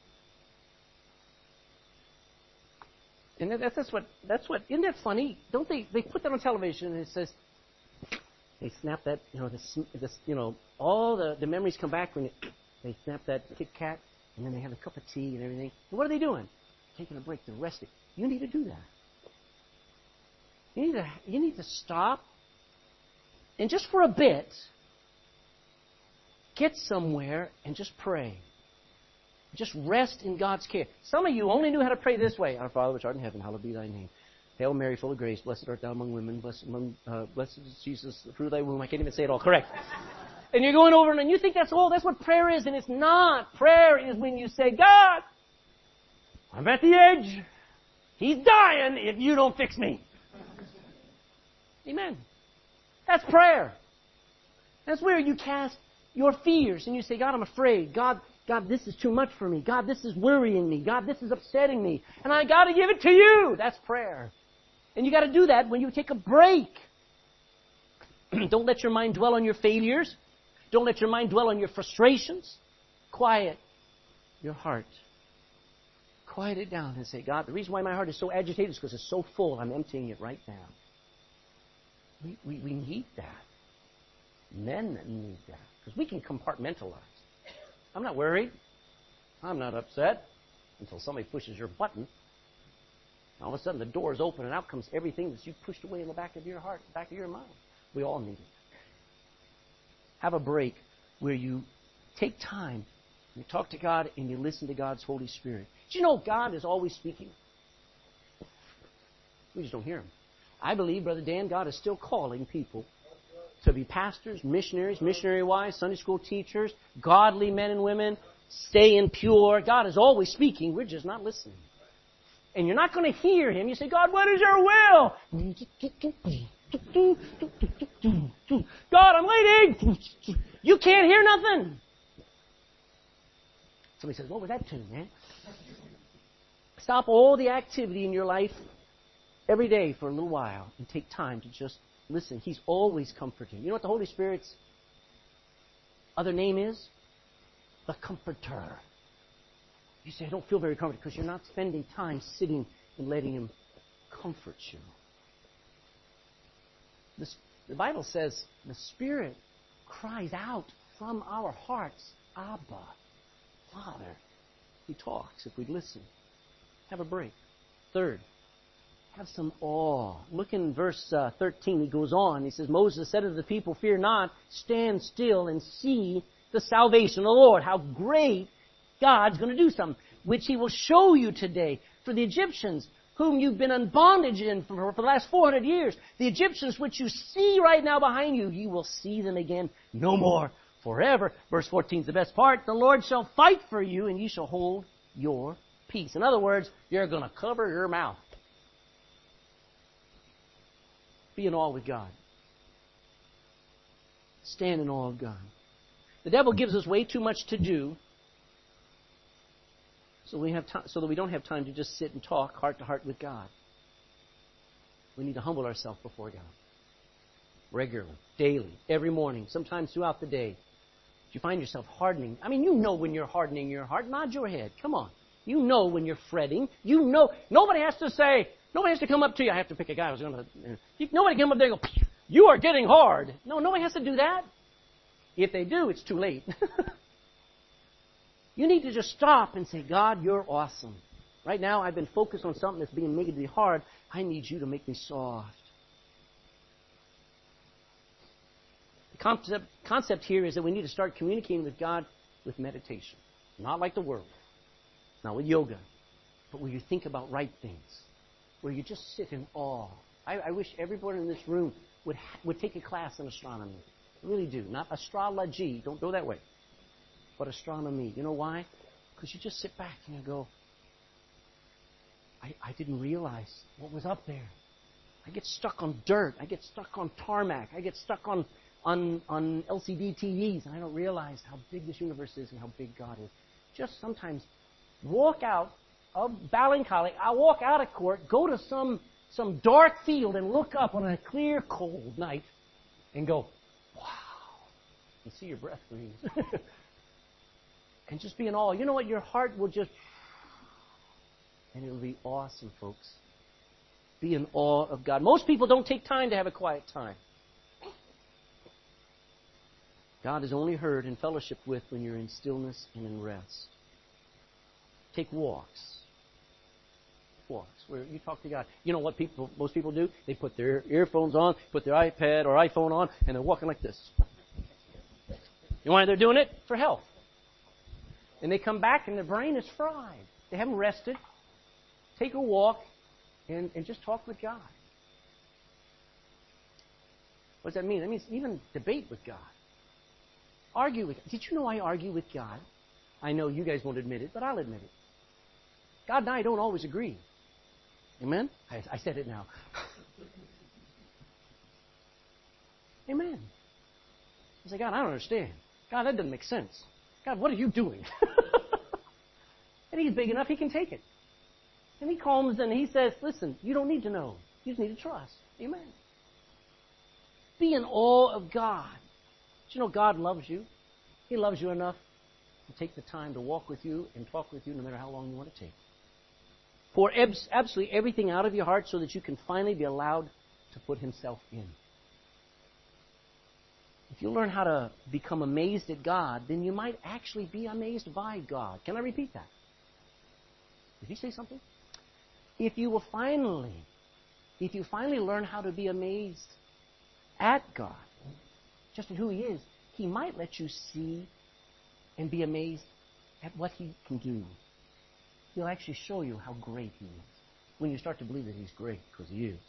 And that's, that's what, that's what, isn't that funny? Don't they, they put that on television and it says, they snap that, you know, this, this you know, all the, the memories come back when it, they snap that Kit Kat. And then they have a cup of tea and everything. And what are they doing? taking a break, to resting. You need to do that. You need to, you need to stop and just for a bit, get somewhere and just pray. Just rest in God's care. Some of you only knew how to pray this way. Our Father which art in heaven, hallowed be thy name. Hail Mary, full of grace, blessed art thou among women, blessed, among, uh, blessed is Jesus, the fruit of thy womb. I can't even say it all correct. And you're going over and you think that's all, that's what prayer is, and it's not. Prayer is when you say, God, I'm at the edge. He's dying if you don't fix me. Amen. That's prayer. That's where you cast your fears and you say, God, I'm afraid. God, God, this is too much for me. God, this is worrying me. God, this is upsetting me. And I got to give it to you. That's prayer. And you got to do that when you take a break. Don't let your mind dwell on your failures. Don't let your mind dwell on your frustrations. Quiet your heart. Quiet it down and say, God, the reason why my heart is so agitated is because it's so full. I'm emptying it right now. We, we, we need that. Men need that. Because we can compartmentalize. I'm not worried. I'm not upset. Until somebody pushes your button. All of a sudden the door is open and out comes everything that you pushed away in the back of your heart, back of your mind. We all need it. Have a break where you take time, you talk to God, and you listen to God's Holy Spirit. Do you know God is always speaking? We just don't hear Him. I believe, Brother Dan, God is still calling people to be pastors, missionaries, missionary wives, Sunday school teachers, godly men and women, staying pure. God is always speaking. We're just not listening. And you're not going to hear Him. You say, God, what is your will? God, I'm waiting. You can't hear nothing. Somebody says, what was that tune, man? Stop all the activity in your life every day for a little while and take time to just listen. He's always comforting. You know what the Holy Spirit's other name is? The Comforter. You say, I don't feel very comforted because you're not spending time sitting and letting Him comfort you. This, the Bible says the Spirit cries out from our hearts, Abba, Father. He talks if we listen. Have a break. Third, have some awe. Look in verse uh, thirteen. He goes on. He says, Moses said to the people, fear not, stand still and see the salvation of the Lord. How great God's going to do something, which He will show you today. For the Egyptians, whom you've been in bondage in for, for the last four hundred years, the Egyptians which you see right now behind you, you will see them again no more forever. Verse fourteen is the best part. The Lord shall fight for you, and you shall hold your peace. In other words, you're going to cover your mouth. Be in awe with God. Stand in awe of God. The devil gives us way too much to do, so we have time, so that we don't have time to just sit and talk heart to heart with God. We need to humble ourselves before God. Regularly, daily, every morning, sometimes throughout the day. If you find yourself hardening, I mean, you know when you're hardening your heart. Nod your head. Come on. You know when you're fretting. You know. Nobody has to say, nobody has to come up to you. I have to pick a guy who's going to... Nobody can come up there and go, you are getting hard. No, nobody has to do that. If they do, it's too late. You need to just stop and say, God, you're awesome. Right now, I've been focused on something that's being making me hard. I need you to make me soft. The concept, concept here is that we need to start communicating with God with meditation. Not like the world. Not with yoga. But where you think about right things. Where you just sit in awe. I, I wish everybody in this room would, would take a class in astronomy. I really do. Not astrology. Don't go that way. But astronomy. You know why? Because you just sit back and you go, I, I didn't realize what was up there. I get stuck on dirt. I get stuck on tarmac. I get stuck on, on, on L C D T Vs. And I don't realize how big this universe is and how big God is. Just sometimes walk out of Ballincollig. I walk out of court, go to some, some dark field and look up on a clear, cold night and go, wow. And see your breath freeze. And just be in awe. You know what? Your heart will just... And it'll be awesome, folks. Be in awe of God. Most people don't take time to have a quiet time. God is only heard and fellowship with when you're in stillness and in rest. Take walks. walks where you talk to God. You know what people, most people do? They put their earphones on, put their iPad or iPhone on, and they're walking like this. You know why they're doing it? For health. And they come back and their brain is fried. They haven't rested. Take a walk and, and just talk with God. What does that mean? That means even debate with God. Argue with God. Did you know I argue with God? I know you guys won't admit it, but I'll admit it. God and I don't always agree. Amen? I, I said it now. Amen. I say, God, I don't understand. God, that doesn't make sense. God, what are you doing? And He's big enough, He can take it. And He calms and He says, listen, you don't need to know. You just need to trust. Amen. Be in awe of God. Do you know God loves you? He loves you enough to take the time to walk with you and talk with you no matter how long you want to take. Pour absolutely everything out of your heart so that you can finally be allowed to put Himself in. If you learn how to become amazed at God, then you might actually be amazed by God. Can I repeat that? Did you say something? If you will finally, if you finally learn how to be amazed at God, just at who He is, He might let you see and be amazed at what He can do. He'll actually show you how great He is when you start to believe that He's great, because He is.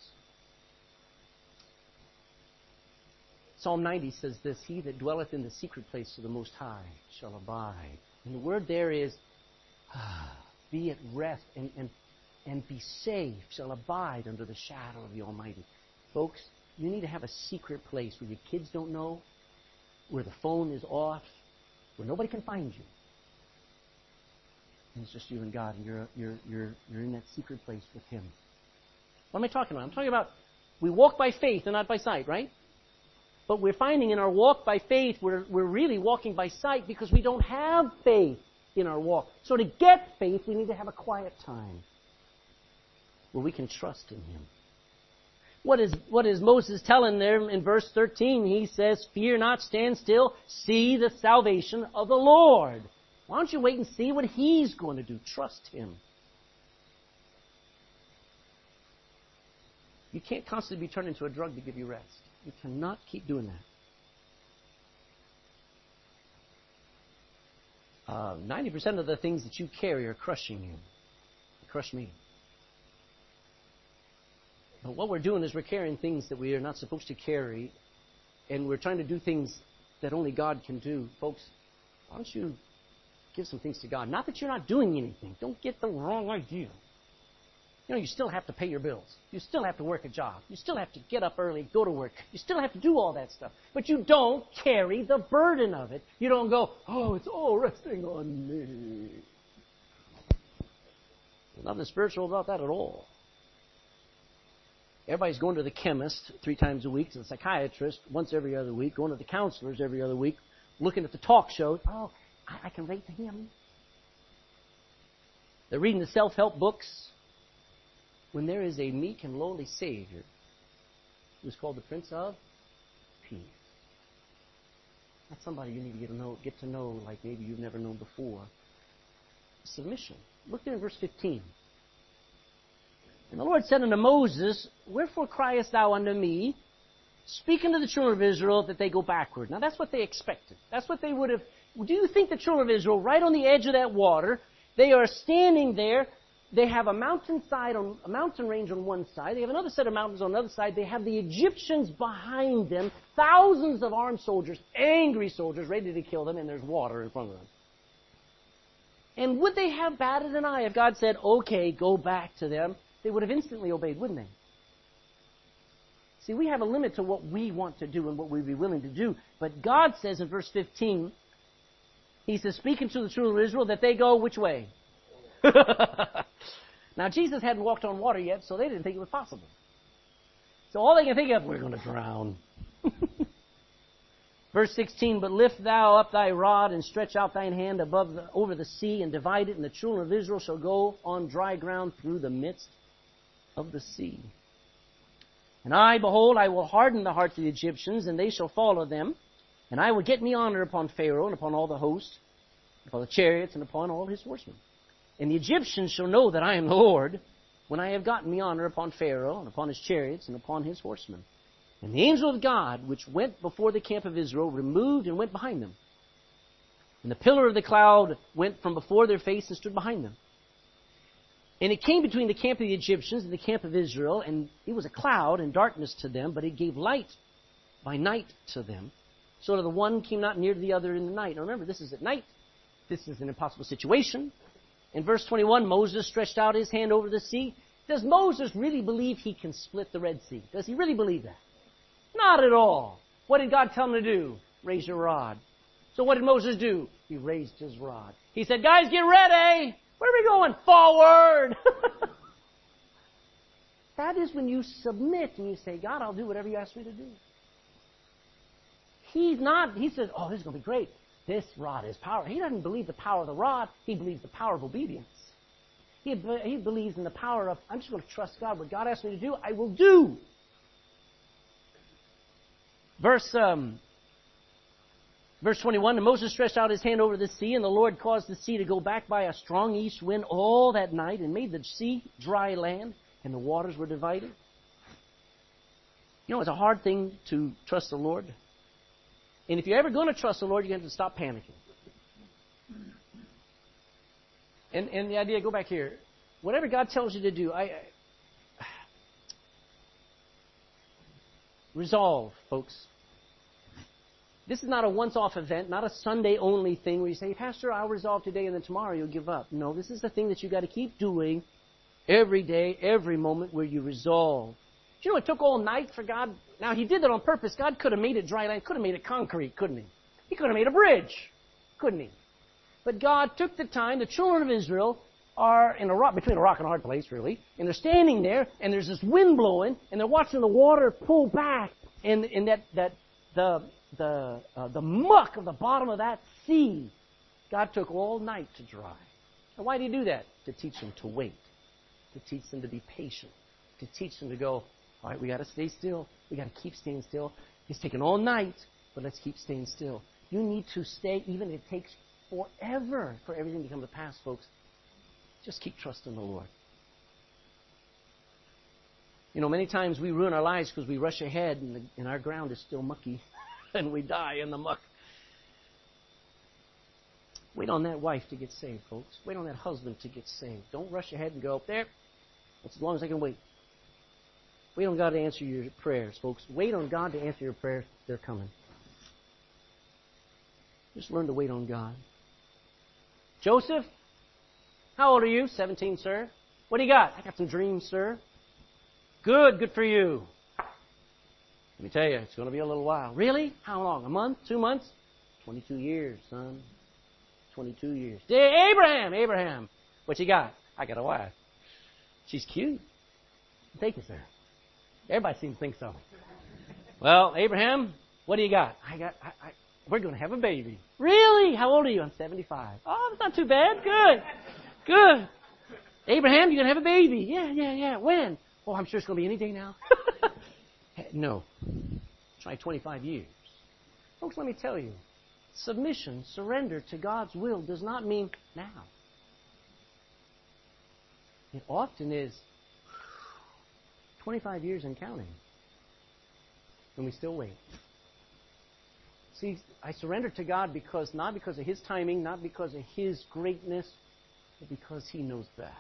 Psalm ninety says this, He that dwelleth in the secret place of the Most High shall abide. And the word there is, ah, be at rest and, and, and be safe, shall abide under the shadow of the Almighty. Folks, you need to have a secret place where your kids don't know, where the phone is off, where nobody can find you. And it's just you and God, and you're, you're, you're, you're in that secret place with Him. What am I talking about? I'm talking about we walk by faith and not by sight, right? But we're finding in our walk by faith, we're, we're really walking by sight because we don't have faith in our walk. So to get faith, we need to have a quiet time where we can trust in Him. What is, what is Moses telling there in verse thirteen? He says, fear not, stand still, see the salvation of the Lord. Why don't you wait and see what He's going to do? Trust Him. You can't constantly be turned into a drug to give you rest. You cannot keep doing that. Uh, ninety percent of the things that you carry are crushing you. They crush me. But what we're doing is we're carrying things that we are not supposed to carry, and we're trying to do things that only God can do. Folks, why don't you give some things to God? Not that you're not doing anything. Don't get the wrong idea. You know, you still have to pay your bills. You still have to work a job. You still have to get up early, go to work. You still have to do all that stuff. But you don't carry the burden of it. You don't go, oh, it's all resting on me. There's nothing spiritual about that at all. Everybody's going to the chemist three times a week, to the psychiatrist once every other week, going to the counselors every other week, looking at the talk shows. Oh, I, I can relate to him. They're reading the self-help books when there is a meek and lowly Savior who's called the Prince of Peace. That's somebody you need to get to know, get to know like maybe you've never known before. Submission. Look there in verse fifteen. And the Lord said unto Moses, wherefore criest thou unto me? Speak unto the children of Israel that they go backward. Now that's what they expected. That's what they would have. Do you think the children of Israel, right on the edge of that water, they are standing there? They have a mountainside, on a mountain range on one side. They have another set of mountains on the other side. They have the Egyptians behind them, thousands of armed soldiers, angry soldiers, ready to kill them, and there's water in front of them. And would they have batted an eye if God said, okay, go back to them? They would have instantly obeyed, wouldn't they? See, we have a limit to what we want to do and what we'd be willing to do. But God says in verse fifteen, He says, speaking to the children of Israel, that they go which way? Now, Jesus hadn't walked on water yet, so they didn't think it was possible. So all they can think of, we're going to drown. Verse sixteen, but lift thou up thy rod and stretch out thine hand above the, over the sea and divide it, and the children of Israel shall go on dry ground through the midst of the sea. And I, behold, I will harden the hearts of the Egyptians, and they shall follow them. And I will get me honor upon Pharaoh and upon all the host, upon the chariots and upon all his horsemen. And the Egyptians shall know that I am the Lord, when I have gotten me honor upon Pharaoh, and upon his chariots, and upon his horsemen. And the angel of God, which went before the camp of Israel, removed and went behind them. And the pillar of the cloud went from before their face and stood behind them. And it came between the camp of the Egyptians and the camp of Israel, and it was a cloud and darkness to them, but it gave light by night to them, so that the one came not near to the other in the night. Now remember, this is at night. This is an impossible situation. In verse twenty-one, Moses stretched out his hand over the sea. Does Moses really believe he can split the Red Sea? Does he really believe that? Not at all. What did God tell him to do? Raise your rod. So what did Moses do? He raised his rod. He said, guys, get ready. Where are we going? Forward. That is when you submit and you say, God, I'll do whatever you ask me to do. He's not, he says, oh, this is going to be great. This rod is power. He doesn't believe the power of the rod. He believes the power of obedience. He, he believes in the power of, I'm just going to trust God. What God asks me to do, I will do. Verse, um, verse twenty-one, and Moses stretched out his hand over the sea, and the Lord caused the sea to go back by a strong east wind all that night, and made the sea dry land, and the waters were divided. You know, it's a hard thing to trust the Lord. And if you're ever going to trust the Lord, you're going to have to stop panicking. And, and the idea, go back here. Whatever God tells you to do, I, I resolve, folks. This is not a once-off event, not a Sunday-only thing where you say, Pastor, I'll resolve today and then tomorrow you'll give up. No, this is the thing that you've got to keep doing every day, every moment where you resolve. Do you know it took all night for God? Now, He did that on purpose. God could have made it dry land, could have made it concrete, couldn't He? He could have made a bridge, couldn't He? But God took the time. The children of Israel are in a rock, between a rock and a hard place, really, and they're standing there, and there's this wind blowing, and they're watching the water pull back, and, and that, that the the uh, the muck of the bottom of that sea, God took all night to dry. And why did He do that? To teach them to wait, to teach them to be patient, to teach them to go, all right, we got to stay still. We got to keep staying still. It's taken all night, but let's keep staying still. You need to stay, even if it takes forever for everything to come to pass, folks. Just keep trusting the Lord. You know, many times we ruin our lives because we rush ahead and, the, and our ground is still mucky and we die in the muck. Wait on that wife to get saved, folks. Wait on that husband to get saved. Don't rush ahead and go, there, that's as long as I can wait. Wait on God to answer your prayers, folks. Wait on God to answer your prayers. They're coming. Just learn to wait on God. Joseph, how old are you? seventeen, sir. What do you got? I got some dreams, sir. Good, good for you. Let me tell you, it's going to be a little while. Really? How long? A month? Two months? twenty-two years, son. twenty-two years. Hey, Abraham, Abraham. What you got? I got a wife. She's cute. Thank you, sir. Everybody seems to think so. Well, Abraham, what do you got? I got, I, I, we're going to have a baby. Really? How old are you? I'm seventy-five. Oh, that's not too bad. Good. Good. Abraham, you're going to have a baby. Yeah, yeah, yeah. When? Oh, I'm sure it's going to be any day now. No. Try twenty-five years. Folks, let me tell you, submission, surrender to God's will does not mean now. It often is twenty-five years and counting. And we still wait. See, I surrender to God because, not because of His timing, not because of His greatness, but because He knows best.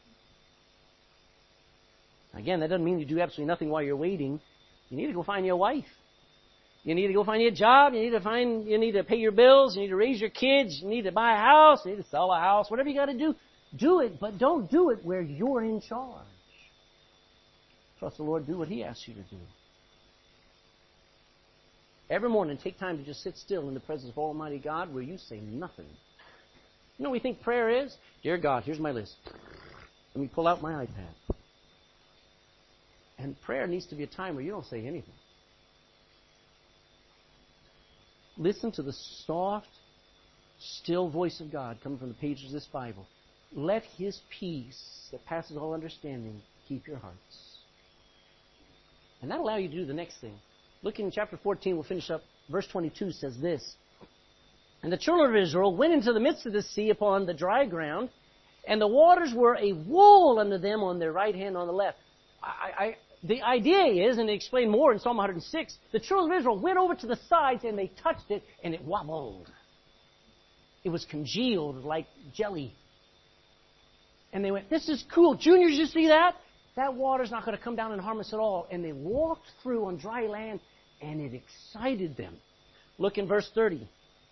Again, that doesn't mean you do absolutely nothing while you're waiting. You need to go find your wife. You need to go find your job. You need to find, you need to pay your bills. You need to raise your kids. You need to buy a house. You need to sell a house. Whatever you got to do, do it. But don't do it where you're in charge. Trust the Lord. Do what He asks you to do. Every morning, take time to just sit still in the presence of Almighty God where you say nothing. You know what we think prayer is? Dear God, here's my list. Let me pull out my iPad. And prayer needs to be a time where you don't say anything. Listen to the soft, still voice of God coming from the pages of this Bible. Let His peace that passes all understanding keep your hearts. And that'll allow you to do the next thing. Look in chapter fourteen, we'll finish up. Verse twenty-two says this. And the children of Israel went into the midst of the sea upon the dry ground, and the waters were a wall unto them on their right hand and on the left. I, I, the idea is, and they explain more in Psalm one hundred six, the children of Israel went over to the sides and they touched it and it wobbled. It was congealed like jelly. And they went, this is cool. Juniors, you see that? That water's not going to come down and harm us at all. And they walked through on dry land and it excited them. Look in verse thirty.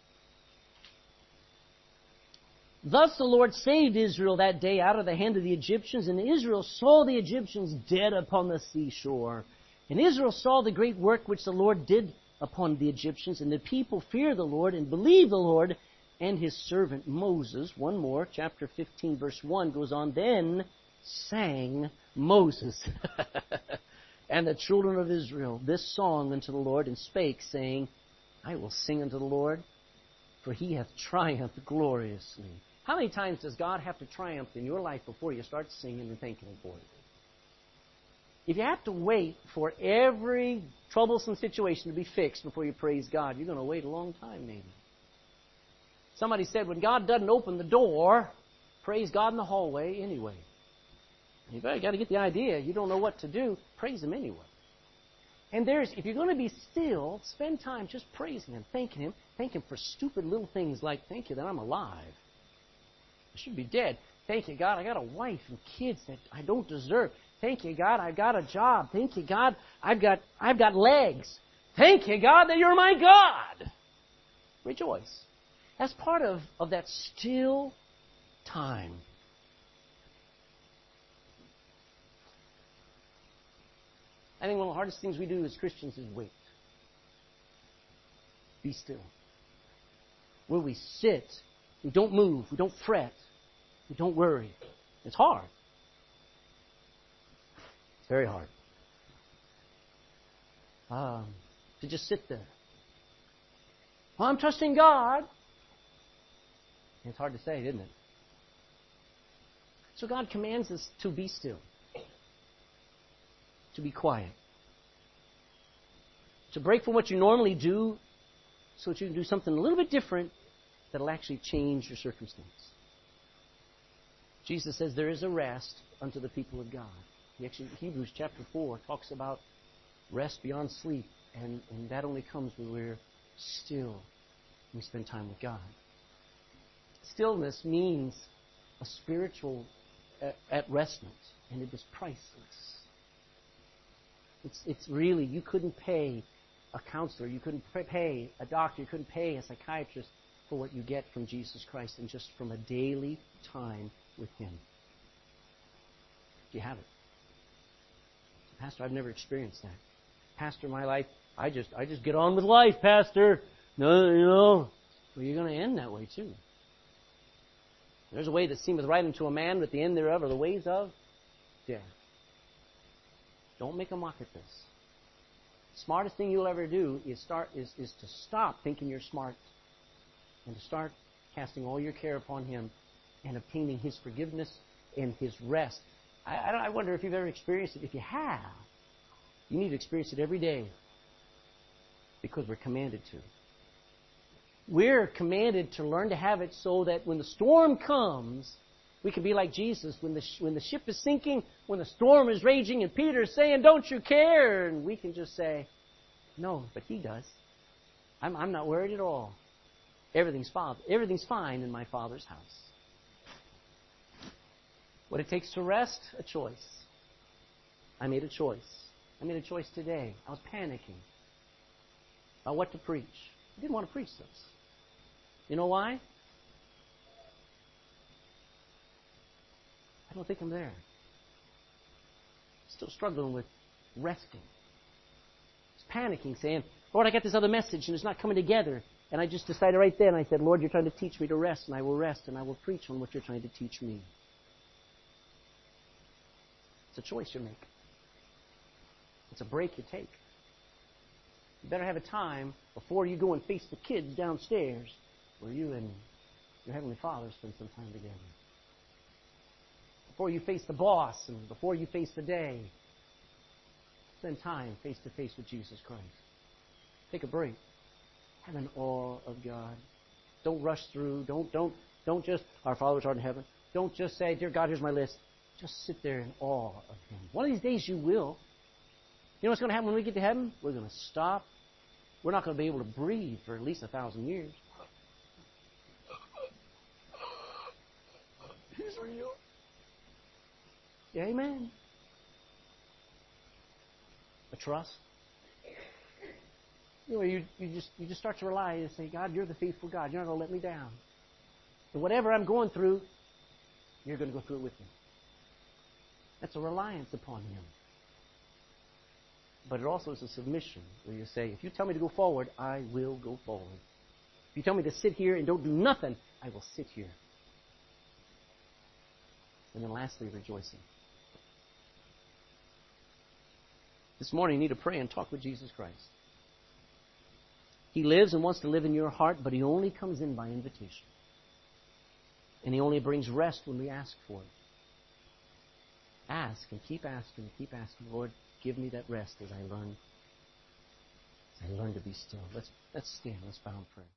Thus the Lord saved Israel that day out of the hand of the Egyptians, and Israel saw the Egyptians dead upon the seashore. And Israel saw the great work which the Lord did upon the Egyptians, and the people feared the Lord and believed the Lord and his servant Moses. One more, chapter fifteen, verse one goes on, then sang Moses and the children of Israel this song unto the Lord, and spake, saying, I will sing unto the Lord, for he hath triumphed gloriously. How many times does God have to triumph in your life before you start singing and thanking Him for it? If you have to wait for every troublesome situation to be fixed before you praise God, you're going to wait a long time maybe. Somebody said, when God doesn't open the door, praise God in the hallway anyway. You've got to get the idea. You don't know what to do, praise Him anyway. And there's, if you're going to be still, spend time just praising Him, thanking Him, thank Him for stupid little things like, thank you that I'm alive. I should be dead. Thank you, God, I got a wife and kids that I don't deserve. Thank you, God, I've got a job. Thank you, God, I've got I've got legs. Thank you, God, that you're my God. Rejoice. That's part of, of that still time. I think one of the hardest things we do as Christians is wait. Be still. Where we sit, we don't move, we don't fret, we don't worry. It's hard. It's very hard. Um, to just sit there. Well, I'm trusting God. It's hard to say, isn't it? So God commands us to be still. To be quiet. To break from what you normally do so that you can do something a little bit different that will actually change your circumstance. Jesus says there is a rest unto the people of God. He actually, Hebrews chapter four talks about rest beyond sleep, and, and that only comes when we're still and we spend time with God. Stillness means a spiritual at, at restment, and it is priceless. It's, it's really, you couldn't pay a counselor, you couldn't pay a doctor, you couldn't pay a psychiatrist for what you get from Jesus Christ and just from a daily time with Him. Do you have it? Pastor, I've never experienced that. Pastor, my life, I just I just get on with life, Pastor. No, you know. Well, you're going to end that way too. There's a way that seemeth right unto a man, but the end thereof are the ways of death. Don't make a mock at this. The smartest thing you'll ever do is start is, is to stop thinking you're smart and to start casting all your care upon Him and obtaining His forgiveness and His rest. I, I, I wonder if you've ever experienced it. If you have, you need to experience it every day because we're commanded to. We're commanded to learn to have it so that when the storm comes, we can be like Jesus. When the, when the ship is sinking, when the storm is raging, and Peter's saying, don't you care? And we can just say, no, but He does. I'm, I'm not worried at all. Everything's fine. Everything's fine in my Father's house. What it takes to rest, a choice. I made a choice. I made a choice today. I was panicking about what to preach. I didn't want to preach this. You know why? I don't think I'm there. Still struggling with resting. I was panicking, saying, Lord, I got this other message and it's not coming together. And I just decided right then, I said, Lord, you're trying to teach me to rest, and I will rest, and I will preach on what you're trying to teach me. It's a choice you make. It's a break you take. You better have a time before you go and face the kids downstairs where you and your Heavenly Father spend some time together. Before you face the boss and before you face the day, spend time face to face with Jesus Christ. Take a break. Have an awe of God. Don't rush through. Don't don't don't just, our Father which art in heaven, Don't just say, dear God, here's my list. Just sit there in awe of Him. One of these days you will. You know what's going to happen when we get to heaven? We're going to stop. We're not going to be able to breathe for at least a thousand years. He's real. Yeah, amen. A trust. You know, you, you just you just start to rely and say, God, you're the faithful God. You're not going to let me down. And whatever I'm going through, you're going to go through it with me. That's a reliance upon Him. But it also is a submission where you say, if you tell me to go forward, I will go forward. If you tell me to sit here and don't do nothing, I will sit here. And then lastly, rejoicing. This morning you need to pray and talk with Jesus Christ. He lives and wants to live in your heart, but He only comes in by invitation. And He only brings rest when we ask for it. Ask and keep asking and keep asking. Lord, give me that rest as I learn, as I learn to be still. Let's, let's stand. Let's bow and pray.